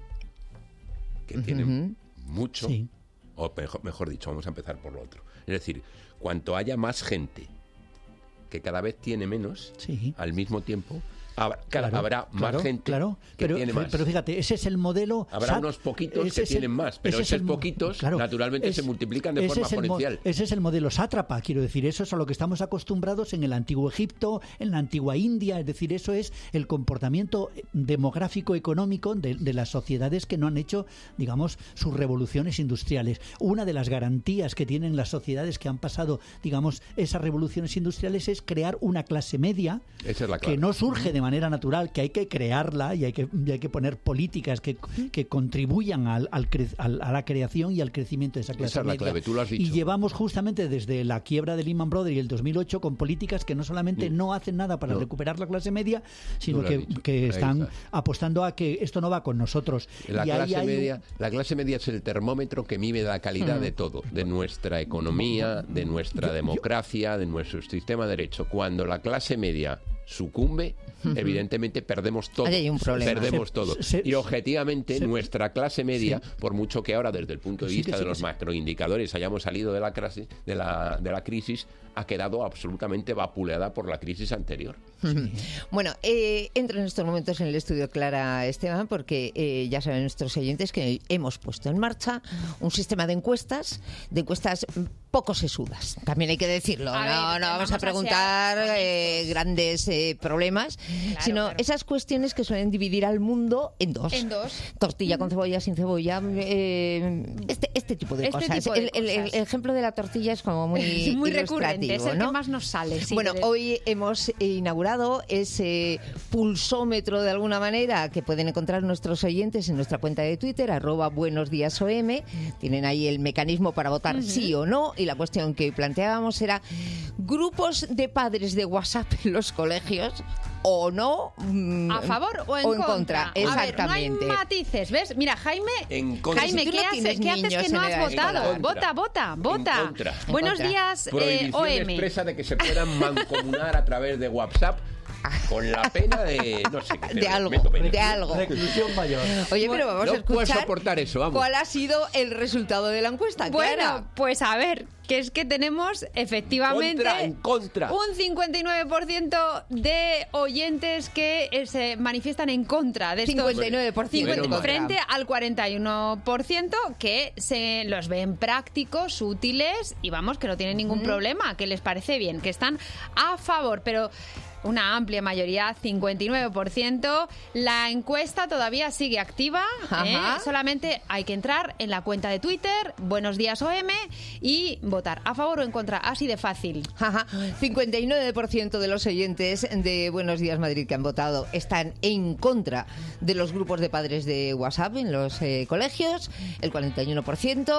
que uh-huh. tienen mucho, sí. o mejor, mejor dicho, vamos a empezar por lo otro. Es decir, cuanto haya más gente que cada vez tiene menos, sí. al mismo tiempo, Habrá, claro, habrá más claro, gente claro, que pero, tiene más. Pero fíjate, ese es el modelo... Habrá S A T, unos poquitos que tienen el, más, pero esos el, poquitos claro, naturalmente es, se multiplican de forma exponencial. Mo, ese es el modelo sátrapa, quiero decir, eso es a lo que estamos acostumbrados en el antiguo Egipto, en la antigua India, es decir, eso es el comportamiento demográfico económico de, de las sociedades que no han hecho, digamos, sus revoluciones industriales. Una de las garantías que tienen las sociedades que han pasado, digamos, esas revoluciones industriales es crear una clase media esa es la clave. Que no surge de manera natural, que hay que crearla y hay que, y hay que poner políticas que, que contribuyan al, al, al, a la creación y al crecimiento de esa clase esa es la media. Clave, tú lo has dicho. Y llevamos justamente desde la quiebra de Lehman Brothers y el dos mil ocho con políticas que no solamente no, no hacen nada para no. recuperar la clase media, sino que, que están apostando a que esto no va con nosotros. La, y clase, hay media, un... la clase media es el termómetro que mide la calidad mm. de todo, de nuestra economía, de nuestra yo, democracia, yo... de nuestro sistema de derecho. Cuando la clase media sucumbe, uh-huh. evidentemente perdemos todo. Hay un problema. Perdemos se, todo. Se, y objetivamente se, nuestra clase media, sí. por mucho que ahora desde el punto de vista sí, sí, de los sí. macroindicadores hayamos salido de la, clase, de, la, de la crisis, ha quedado absolutamente vapuleada por la crisis anterior. Sí. Bueno, eh, entra en estos momentos en el estudio Clara Esteban porque eh, ya saben nuestros oyentes que hemos puesto en marcha un sistema de encuestas, de encuestas poco sesudas, también hay que decirlo. A no, ver, no vamos, vamos a preguntar a eh, grandes eh, problemas, claro, sino claro. esas cuestiones que suelen dividir al mundo en dos. En dos. Tortilla con cebolla, sin cebolla, eh, este, este tipo de este cosas. Tipo de el, el, el, el ejemplo de la tortilla es como muy, muy recurrente, es el ¿no? que más nos sale. Sí, bueno, de... hoy hemos inaugurado ese pulsómetro de alguna manera que pueden encontrar nuestros oyentes en nuestra cuenta de Twitter, arroba buenos días O M. Tienen ahí el mecanismo para votar uh-huh. sí o no, y la cuestión que planteábamos era grupos de padres de WhatsApp en los colegios o no, a favor o en, o en contra. contra. Exactamente. A ver, no hay matices, ¿ves? Mira, Jaime, Jaime, si ¿qué, no haces? ¿Qué haces que no has votado? Vota, vota, vota. Buenos contra. días, eh, O M. expresa de que se puedan mancomunar a través de WhatsApp con la pena de no sé qué, de algo, de algo. Reclusión mayor. Oye, pero vamos no a escuchar puedo soportar eso, vamos. ¿Cuál ha sido el resultado de la encuesta? Bueno, Clara. pues a ver, que es que tenemos efectivamente contra, en contra. un cincuenta y nueve por ciento de oyentes que eh, se manifiestan en contra de estos cincuenta y nueve por ciento cincuenta, frente al cuarenta y uno por ciento que se los ven prácticos, útiles y vamos, que no tienen ningún mm. problema, que les parece bien, que están a favor, pero una amplia mayoría, cincuenta y nueve por ciento. La encuesta todavía sigue activa. ¿eh? Solamente hay que entrar en la cuenta de Twitter, Buenos Días O M, y votar a favor o en contra. Así de fácil. Ajá. cincuenta y nueve por ciento de los oyentes de Buenos Días Madrid que han votado están en contra de los grupos de padres de WhatsApp en los eh, colegios, el cuarenta y uno por ciento.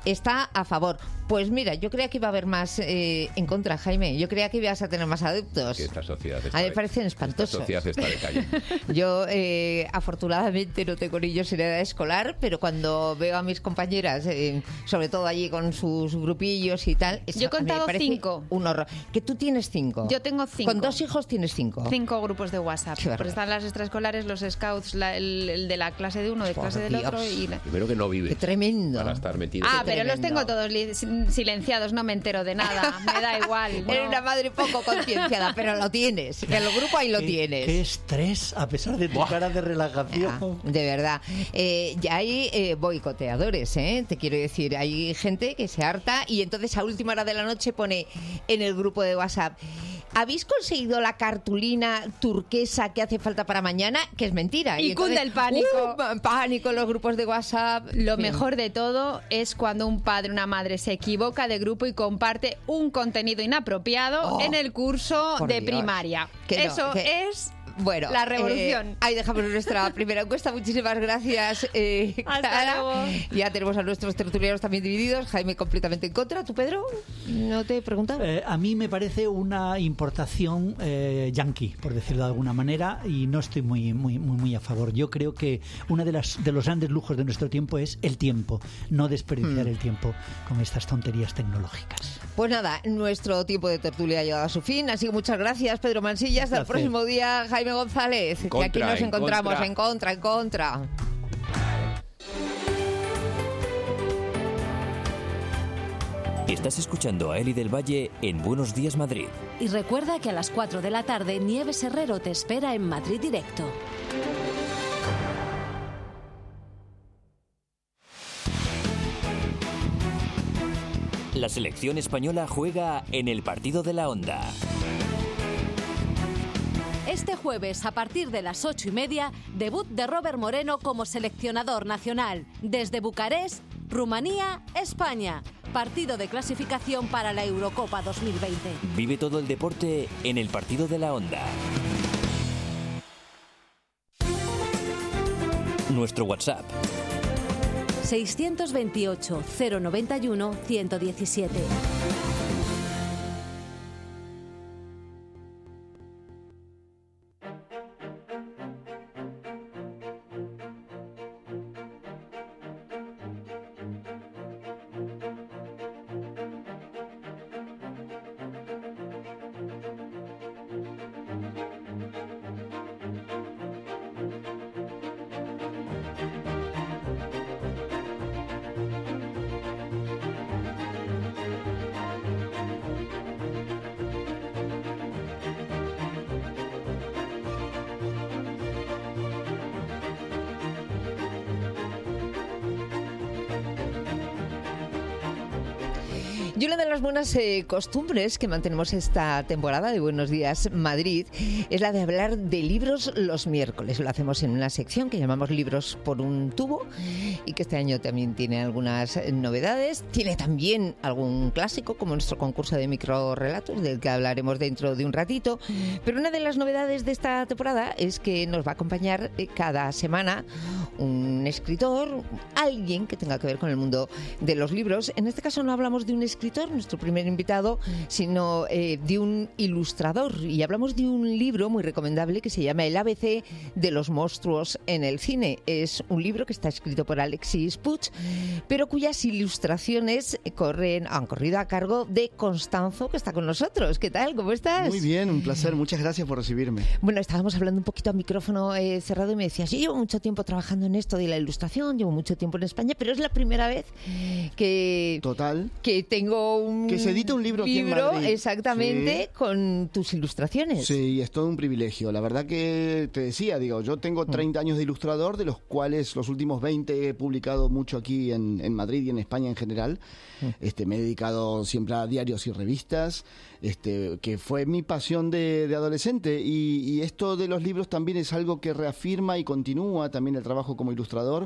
está a favor. Pues mira, yo creía que iba a haber más eh, en contra, Jaime. Yo creía que ibas a tener más adeptos. Que esta sociedad está a mí me de, parecen espantosos. Esta sociedad está de calle. Yo, eh, afortunadamente, no tengo niños en edad escolar, pero cuando veo a mis compañeras, eh, sobre todo allí con sus grupillos y tal... Yo he contado cinco. Un horror. Que tú tienes cinco. Yo tengo cinco. Con dos hijos tienes cinco. Cinco grupos de WhatsApp. Porque están las extraescolares, los scouts, la, el, el de la clase de uno, de Por clase del Dios. otro. Y la... Primero que no vives. Qué tremendo. Para estar metido. Ah, pero los tengo todos li- silenciados, no me entero de nada, me da igual. No. Eres una madre poco concienciada, pero lo tienes. En el grupo ahí lo ¿Qué, tienes. Qué estrés, a pesar de tu Buah. cara de relajación. Ya, de verdad. Eh, ya hay eh, boicoteadores, ¿eh? Te quiero decir, hay gente que se harta y entonces a última hora de la noche pone en el grupo de WhatsApp: ¿habéis conseguido la cartulina turquesa que hace falta para mañana? Que es mentira. Y, y entonces, cunde el pánico. Uh, pánico en los grupos de WhatsApp. Lo Bien. mejor de todo es cuando un padre o una madre se equivoca de grupo y comparte un contenido inapropiado oh, en el curso de Dios. primaria. Que Eso no, que... es... Bueno, la revolución. Eh, ahí dejamos nuestra primera encuesta. Muchísimas gracias, eh, Clara. Ya tenemos a nuestros tertulianos también divididos. Jaime completamente en contra. ¿Tú, Pedro? ¿No te he preguntado? Eh, a mí me parece una importación eh, yanqui, por decirlo de alguna manera, y no estoy muy, muy, muy, muy a favor. Yo creo que uno de, las, de los grandes lujos de nuestro tiempo es el tiempo, no desperdiciar mm. el tiempo con estas tonterías tecnológicas. Pues nada, nuestro tiempo de tertulia ha llegado a su fin, así que muchas gracias, Pedro Mansilla. Hasta el próximo día, Jaime González, contra, que aquí nos en encontramos contra. en contra, en contra. Estás escuchando a Eli del Valle en Buenos Días Madrid. Y recuerda que a las cuatro de la tarde Nieves Herrero te espera en Madrid Directo. La selección española juega en el partido de la Onda. Este jueves, a partir de las ocho y media, debut de Robert Moreno como seleccionador nacional. Desde Bucarest, Rumanía, España. Partido de clasificación para la Eurocopa dos mil veinte. Vive todo el deporte en el partido de la Onda. Nuestro WhatsApp. seiscientos veintiocho, cero noventa y uno, ciento diecisiete. Y una de las buenas eh, costumbres que mantenemos esta temporada de Buenos Días Madrid es la de hablar de libros los miércoles. Lo hacemos en una sección que llamamos Libros por un tubo y que este año también tiene algunas novedades. Tiene también algún clásico, como nuestro concurso de microrelatos, del que hablaremos dentro de un ratito. Pero una de las novedades de esta temporada es que nos va a acompañar eh, cada semana un escritor, alguien que tenga que ver con el mundo de los libros. En este caso no hablamos de un escritor, nuestro primer invitado, sino eh, de un ilustrador. Y hablamos de un libro muy recomendable que se llama El A B C de los monstruos en el cine. Es un libro que está escrito por Alexis Puig, pero cuyas ilustraciones corren, han corrido a cargo de Constanzo, que está con nosotros. ¿Qué tal? ¿Cómo estás? Muy bien, un placer. Muchas gracias por recibirme. Bueno, estábamos hablando un poquito a micrófono eh, cerrado y me decías, yo llevo mucho tiempo trabajando en esto de la ilustración, llevo mucho tiempo en España, pero es la primera vez que... Total. Que tengo un que se edita un libro, libro aquí en Madrid. Exactamente, sí, con tus ilustraciones. Sí, es todo un privilegio. La verdad que te decía, digo, yo tengo treinta años de ilustrador, de los cuales los últimos veinte he publicado mucho aquí en, en Madrid y en España en general. Este, me he dedicado siempre a diarios y revistas, este, que fue mi pasión de, de adolescente. Y, y esto de los libros también es algo que reafirma y continúa también el trabajo como ilustrador.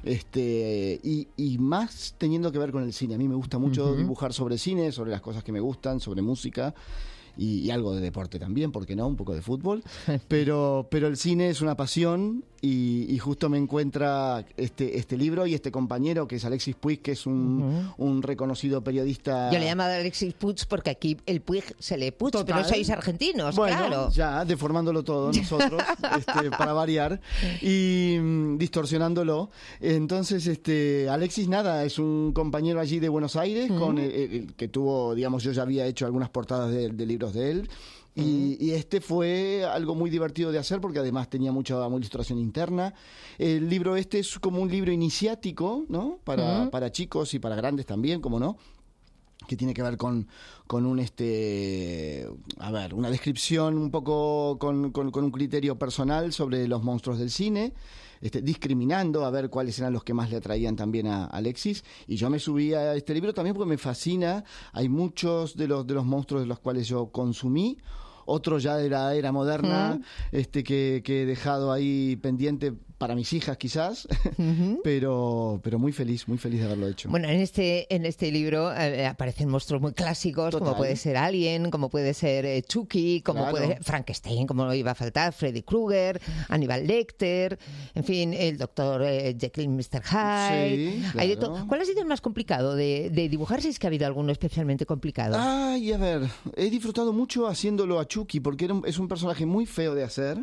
Este, y, y más teniendo que ver con el cine. A mí me gusta mucho uh-huh. dibujar sobre cine, sobre las cosas que me gustan, sobre música. y, y algo de deporte también, ¿por qué no? Un poco de fútbol. Pero, pero el cine es una pasión y, y justo me encuentra este, este libro y este compañero que es Alexis Puig, que es un, uh-huh. un reconocido periodista. Yo le he llamado Alexis Puig porque aquí el Puig se le Puig, Total. pero sois argentinos, bueno, claro. Ya, deformándolo todo nosotros, este, para variar, y mm, distorsionándolo. Entonces, este, Alexis, nada, es un compañero allí de Buenos Aires, uh-huh. con el, el, que tuvo, digamos, yo ya había hecho algunas portadas de, de libros de él. Y, y este fue algo muy divertido de hacer porque además tenía mucha ilustración interna. El libro este es como un libro iniciático, ¿no? Para, uh-huh. para chicos y para grandes también, como no, que tiene que ver con, con un este a ver, una descripción un poco con, con, con un criterio personal sobre los monstruos del cine. Este, discriminando a ver cuáles eran los que más le atraían también a Alexis, y yo me subí a este libro también porque me fascina. Hay muchos de los de los monstruos de los cuales yo consumí, otros ya de la era moderna, uh-huh. este que, que he dejado ahí pendiente para mis hijas quizás, uh-huh. pero pero muy feliz, muy feliz de haberlo hecho. Bueno, en este en este libro eh, aparecen monstruos muy clásicos, Total. Como puede ser Alien, como puede ser eh, Chucky, como claro. puede ser Frankenstein, como no iba a faltar, Freddy Krueger, Aníbal Lecter, en fin, el doctor eh, Jekyll y mister Hyde. Sí, claro. Hay de to- ¿Cuál ha sido el más complicado de, de dibujar? Si es que ha habido alguno especialmente complicado. Ay, a ver, he disfrutado mucho haciéndolo a Chucky porque era un, es un personaje muy feo de hacer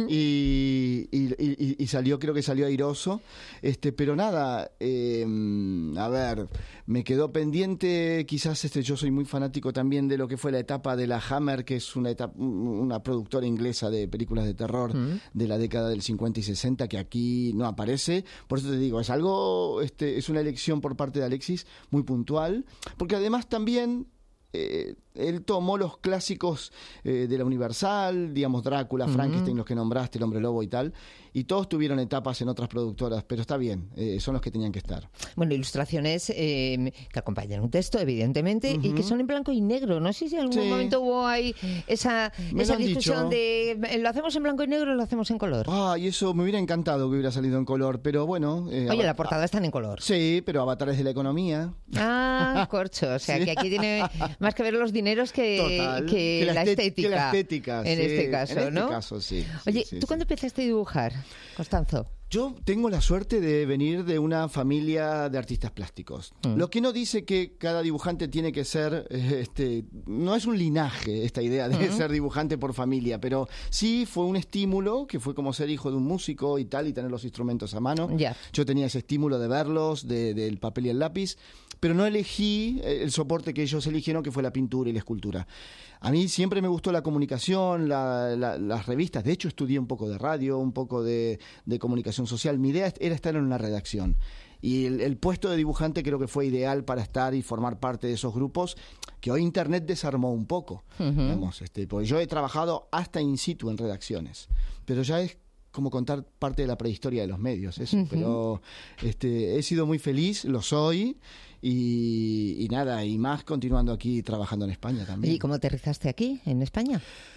y, y, y, y salió, creo que salió airoso, este, pero nada, eh, a ver, me quedó pendiente, quizás este, yo soy muy fanático también de lo que fue la etapa de la Hammer, que es una etapa, una productora inglesa de películas de terror uh-huh. de la década del cincuenta y sesenta, que aquí no aparece, por eso te digo, es algo, este, es una elección por parte de Alexis muy puntual, porque además también Eh, él tomó los clásicos eh, de la Universal, digamos Drácula, uh-huh. Frankenstein, los que nombraste, El Hombre Lobo y tal, y todos tuvieron etapas en otras productoras, pero está bien, eh, son los que tenían que estar. Bueno, ilustraciones eh, que acompañan un texto, evidentemente, uh-huh. y que son en blanco y negro. No sé si en algún sí. momento hubo ahí esa, esa discusión de ¿lo hacemos en blanco y negro o lo hacemos en color? Ah, y eso me hubiera encantado que hubiera salido en color, pero bueno... Eh, Oye, la portada está en color. Sí, pero Avatares de la economía. Ah, corcho, o sea, sí. que aquí tiene más que ver los dineros que, Total, que, que la, la estética. Que la estética, en sí, este caso, en ¿no? En este caso, sí. Oye, sí, ¿tú sí, cuándo sí. empezaste a dibujar, Constanzo? Yo tengo la suerte de venir de una familia de artistas plásticos. Mm. Lo que no dice que cada dibujante tiene que ser, eh, este, no es un linaje esta idea de mm. ser dibujante por familia, pero sí fue un estímulo, que fue como ser hijo de un músico y tal, y tener los instrumentos a mano. Yeah. Yo tenía ese estímulo de verlos, de, del papel y el lápiz, pero no elegí el soporte que ellos eligieron, que fue la pintura y la escultura. A mí siempre me gustó la comunicación, la, la, las revistas. De hecho, estudié un poco de radio, un poco de, de comunicación social. Mi idea era estar en una redacción. Y el, el puesto de dibujante creo que fue ideal para estar y formar parte de esos grupos que hoy Internet desarmó un poco. Uh-huh. Digamos, este, porque yo he trabajado hasta in situ en redacciones. Pero ya es como contar parte de la prehistoria de los medios, eso. Uh-huh. Pero este, he sido muy feliz, lo soy. Y, y nada, y más continuando aquí trabajando en España también. ¿Y cómo aterrizaste aquí, en España?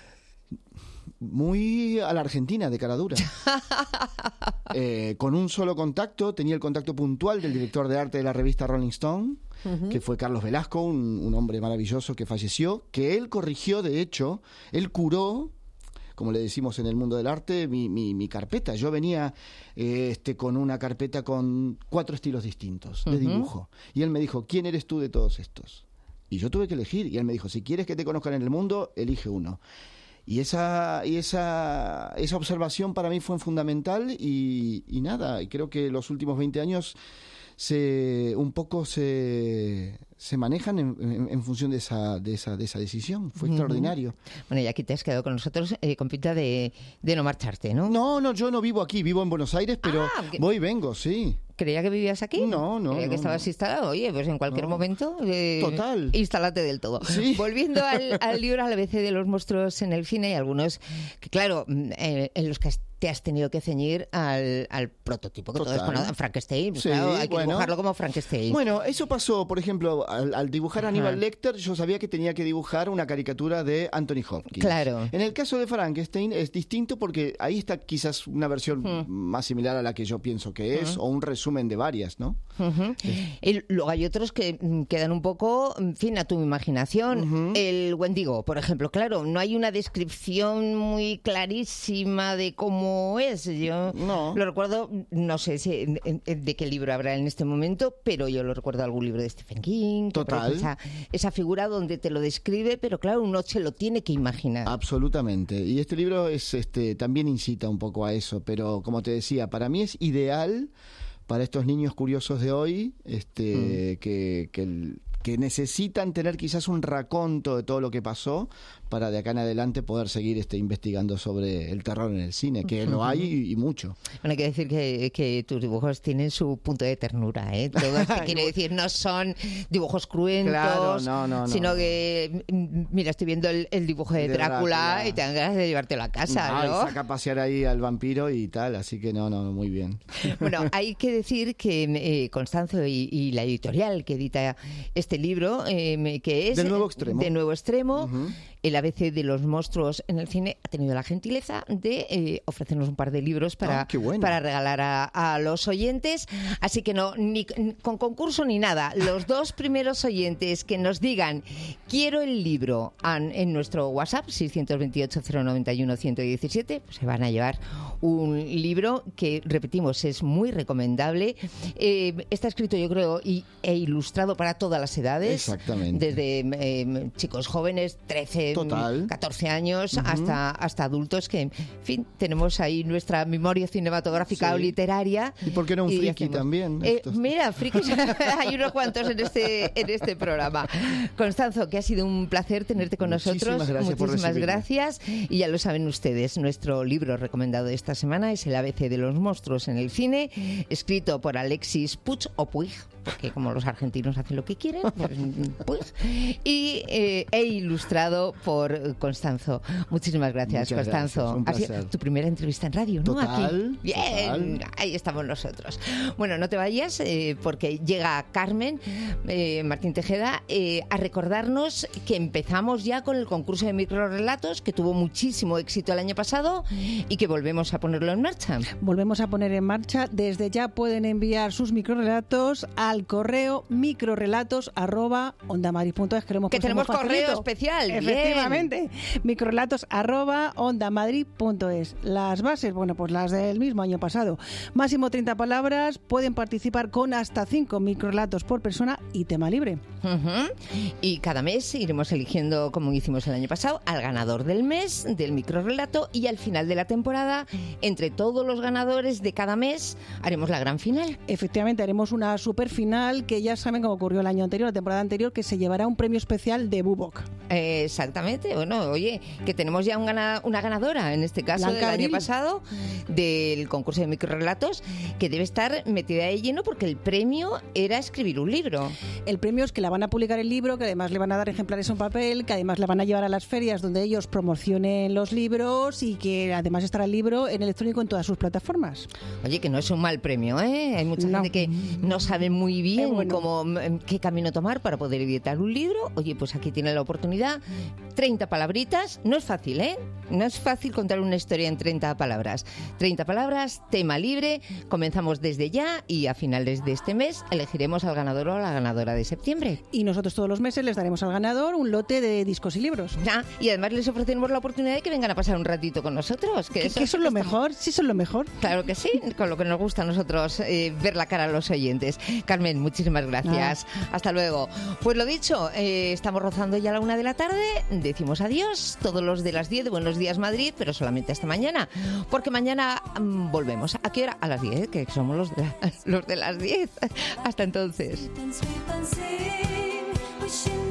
Muy a la Argentina, de cara dura. eh, con un solo contacto, tenía el contacto puntual del director de arte de la revista Rolling Stone, uh-huh. que fue Carlos Velasco, un, un hombre maravilloso que falleció, que él corrigió, de hecho, él curó, como le decimos en el mundo del arte, mi, mi, mi carpeta. Yo venía eh, este, con una carpeta con cuatro estilos distintos de uh-huh. dibujo. Y él me dijo, ¿quién eres tú de todos estos? Y yo tuve que elegir. Y él me dijo, si quieres que te conozcan en el mundo, elige uno. Y esa y esa esa observación para mí fue fundamental y, y nada, y creo que los últimos veinte años se un poco se se manejan en, en, en función de esa de esa de esa decisión. Fue uh-huh. extraordinario. Bueno, y aquí te has quedado con nosotros eh, con pinta de, de no marcharte, ¿no? No, no, yo no vivo aquí, vivo en Buenos Aires, pero ah, que... voy y vengo, sí. ¿Creía que vivías aquí? No, no. Creía no, que estabas no. instalado. Oye, pues en cualquier no. momento. Eh, Total. Instálate del todo. ¿Sí? Volviendo al, al libro, al A B C de los monstruos en el cine, hay algunos que, claro, eh, en los que te has tenido que ceñir al, al prototipo que Total. todos conocen, Frankenstein. Sí, claro, hay que bueno. dibujarlo como Frankenstein. Bueno, eso pasó, por ejemplo, al, al dibujar a Aníbal Lecter, yo sabía que tenía que dibujar una caricatura de Anthony Hopkins. Claro. En el caso de Frankenstein es distinto porque ahí está quizás una versión hmm. más similar a la que yo pienso que es, hmm. o un resumen resumen de varias, ¿no? Uh-huh. Y luego hay otros que quedan un poco, en fin, a tu imaginación. Uh-huh. El Wendigo, por ejemplo, claro, no hay una descripción muy clarísima de cómo es. Yo no. lo recuerdo, no sé si, de qué libro habrá en este momento, pero yo lo recuerdo de algún libro de Stephen King. Total. Esa, esa figura donde te lo describe, pero claro, uno se lo tiene que imaginar. Absolutamente. Y este libro es, este, también incita un poco a eso, pero como te decía, para mí es ideal para estos niños curiosos de hoy, este, mm. que, que, el, que necesitan tener quizás un raconto de todo lo que pasó para de acá en adelante poder seguir este, investigando sobre el terror en el cine, que lo hay y, y mucho. Bueno, hay que decir que, que tus dibujos tienen su punto de ternura, ¿eh? Todo esto quiere decir, no son dibujos cruentos, claro, no, no, no. sino que, mira, estoy viendo el, el dibujo de, de Drácula, Drácula y te dan ganas de llevártelo a casa, ah, ¿no? Y saca a pasear ahí al vampiro y tal, así que no, no, muy bien. Bueno, hay que decir que eh, Constanzo y, y la editorial que edita este libro, eh, que es... De Nuevo Extremo. De Nuevo Extremo, uh-huh. El A B C de los monstruos en el cine, ha tenido la gentileza de eh, ofrecernos un par de libros para, ah, qué bueno. para regalar a, a los oyentes. Así que no, ni con concurso ni nada. Los dos primeros oyentes que nos digan quiero el libro en, en nuestro WhatsApp, seiscientos veintiocho, cero noventa y uno, ciento diecisiete, pues se van a llevar un libro que, repetimos, es muy recomendable. Eh, está escrito, yo creo, y, e ilustrado para todas las edades. Exactamente. Desde eh, chicos jóvenes, trece, Total. catorce años, uh-huh. hasta, hasta adultos que, en fin, tenemos ahí nuestra memoria cinematográfica sí. o literaria. ¿Y por qué no un friki hacemos... también? Eh, mira, frikis hay unos cuantos en este, en este programa. Constanzo, que ha sido un placer tenerte con Muchísimas nosotros. Gracias Muchísimas gracias. Y ya lo saben ustedes, nuestro libro recomendado de esta semana es El A B C de los monstruos en el cine, escrito por Alexis Puig, o Puig, porque como los argentinos hacen lo que quieren, pues, Puig, y, eh, e ilustrado por Constanzo. Muchísimas gracias, Muchas Constanzo. Gracias, ha sido tu primera entrevista en radio, ¿no? Total, Aquí. Bien, total. Ahí estamos nosotros. Bueno, no te vayas, eh, porque llega Carmen eh, Martín Tejeda eh, a recordarnos que empezamos ya con el concurso de microrelatos, que tuvo muchísimo éxito el año pasado y que volvemos a ponerlo en marcha. Volvemos a poner en marcha. Desde ya pueden enviar sus microrelatos al correo microrelatos arroba ondamadrid punto es. Que tenemos correo especial. Efectivamente. Microrelatos arroba ondamadrid punto es. Las bases, bueno, pues las del mismo año pasado. Máximo treinta palabras. Pueden participar con hasta cinco microrelatos por persona y tema libre. Uh-huh. Y cada mes iremos eligiendo, como hicimos el año pasado, al ganador del mes, del microrelato, y al final de la temporada, entre todos los ganadores de cada mes, haremos la gran final. Efectivamente, haremos una super final que ya saben cómo ocurrió el año anterior, la temporada anterior, que se llevará un premio especial de Bubok. Eh, exactamente. Bueno, oye, que tenemos ya un gana, una ganadora, en este caso Blanca del año Abril. pasado, del concurso de microrelatos, que debe estar metida de lleno porque el premio era escribir un libro. El premio es que la van a publicar el libro, que además le van a dar ejemplares en papel, que además la van a llevar a las ferias donde ellos promocionen los libros y que además estará el libro en electrónico en todas sus plataformas. Oye, que no es un mal premio, ¿eh? Hay mucha No. gente que no sabe muy bien Eh, bueno. cómo, qué camino tomar para poder editar un libro. Oye, pues aquí tiene la oportunidad. treinta palabritas. No es fácil, ¿eh? No es fácil contar una historia en treinta palabras. treinta palabras, tema libre. Comenzamos desde ya y a finales de este mes elegiremos al ganador o a la ganadora de septiembre. Y nosotros todos los meses les daremos al ganador un lote de discos y libros. Ah, y además les ofreceremos la oportunidad de que vengan a pasar un ratito con nosotros. Que ¿Qué, eso, qué son lo está- mejor? Sí, son lo mejor. Claro que sí, con lo que nos gusta a nosotros, eh, ver la cara a los oyentes. Carmen, muchísimas gracias. Hasta luego. Pues lo dicho, eh, estamos rozando ya la una de la tarde. Decimos adiós, todos los de las diez de Buenos Días Madrid, pero solamente hasta mañana. Porque mañana mm, volvemos. ¿A qué hora? A las diez, que somos los de, la- los de las diez. Hasta entonces. and sweep and sing, wishing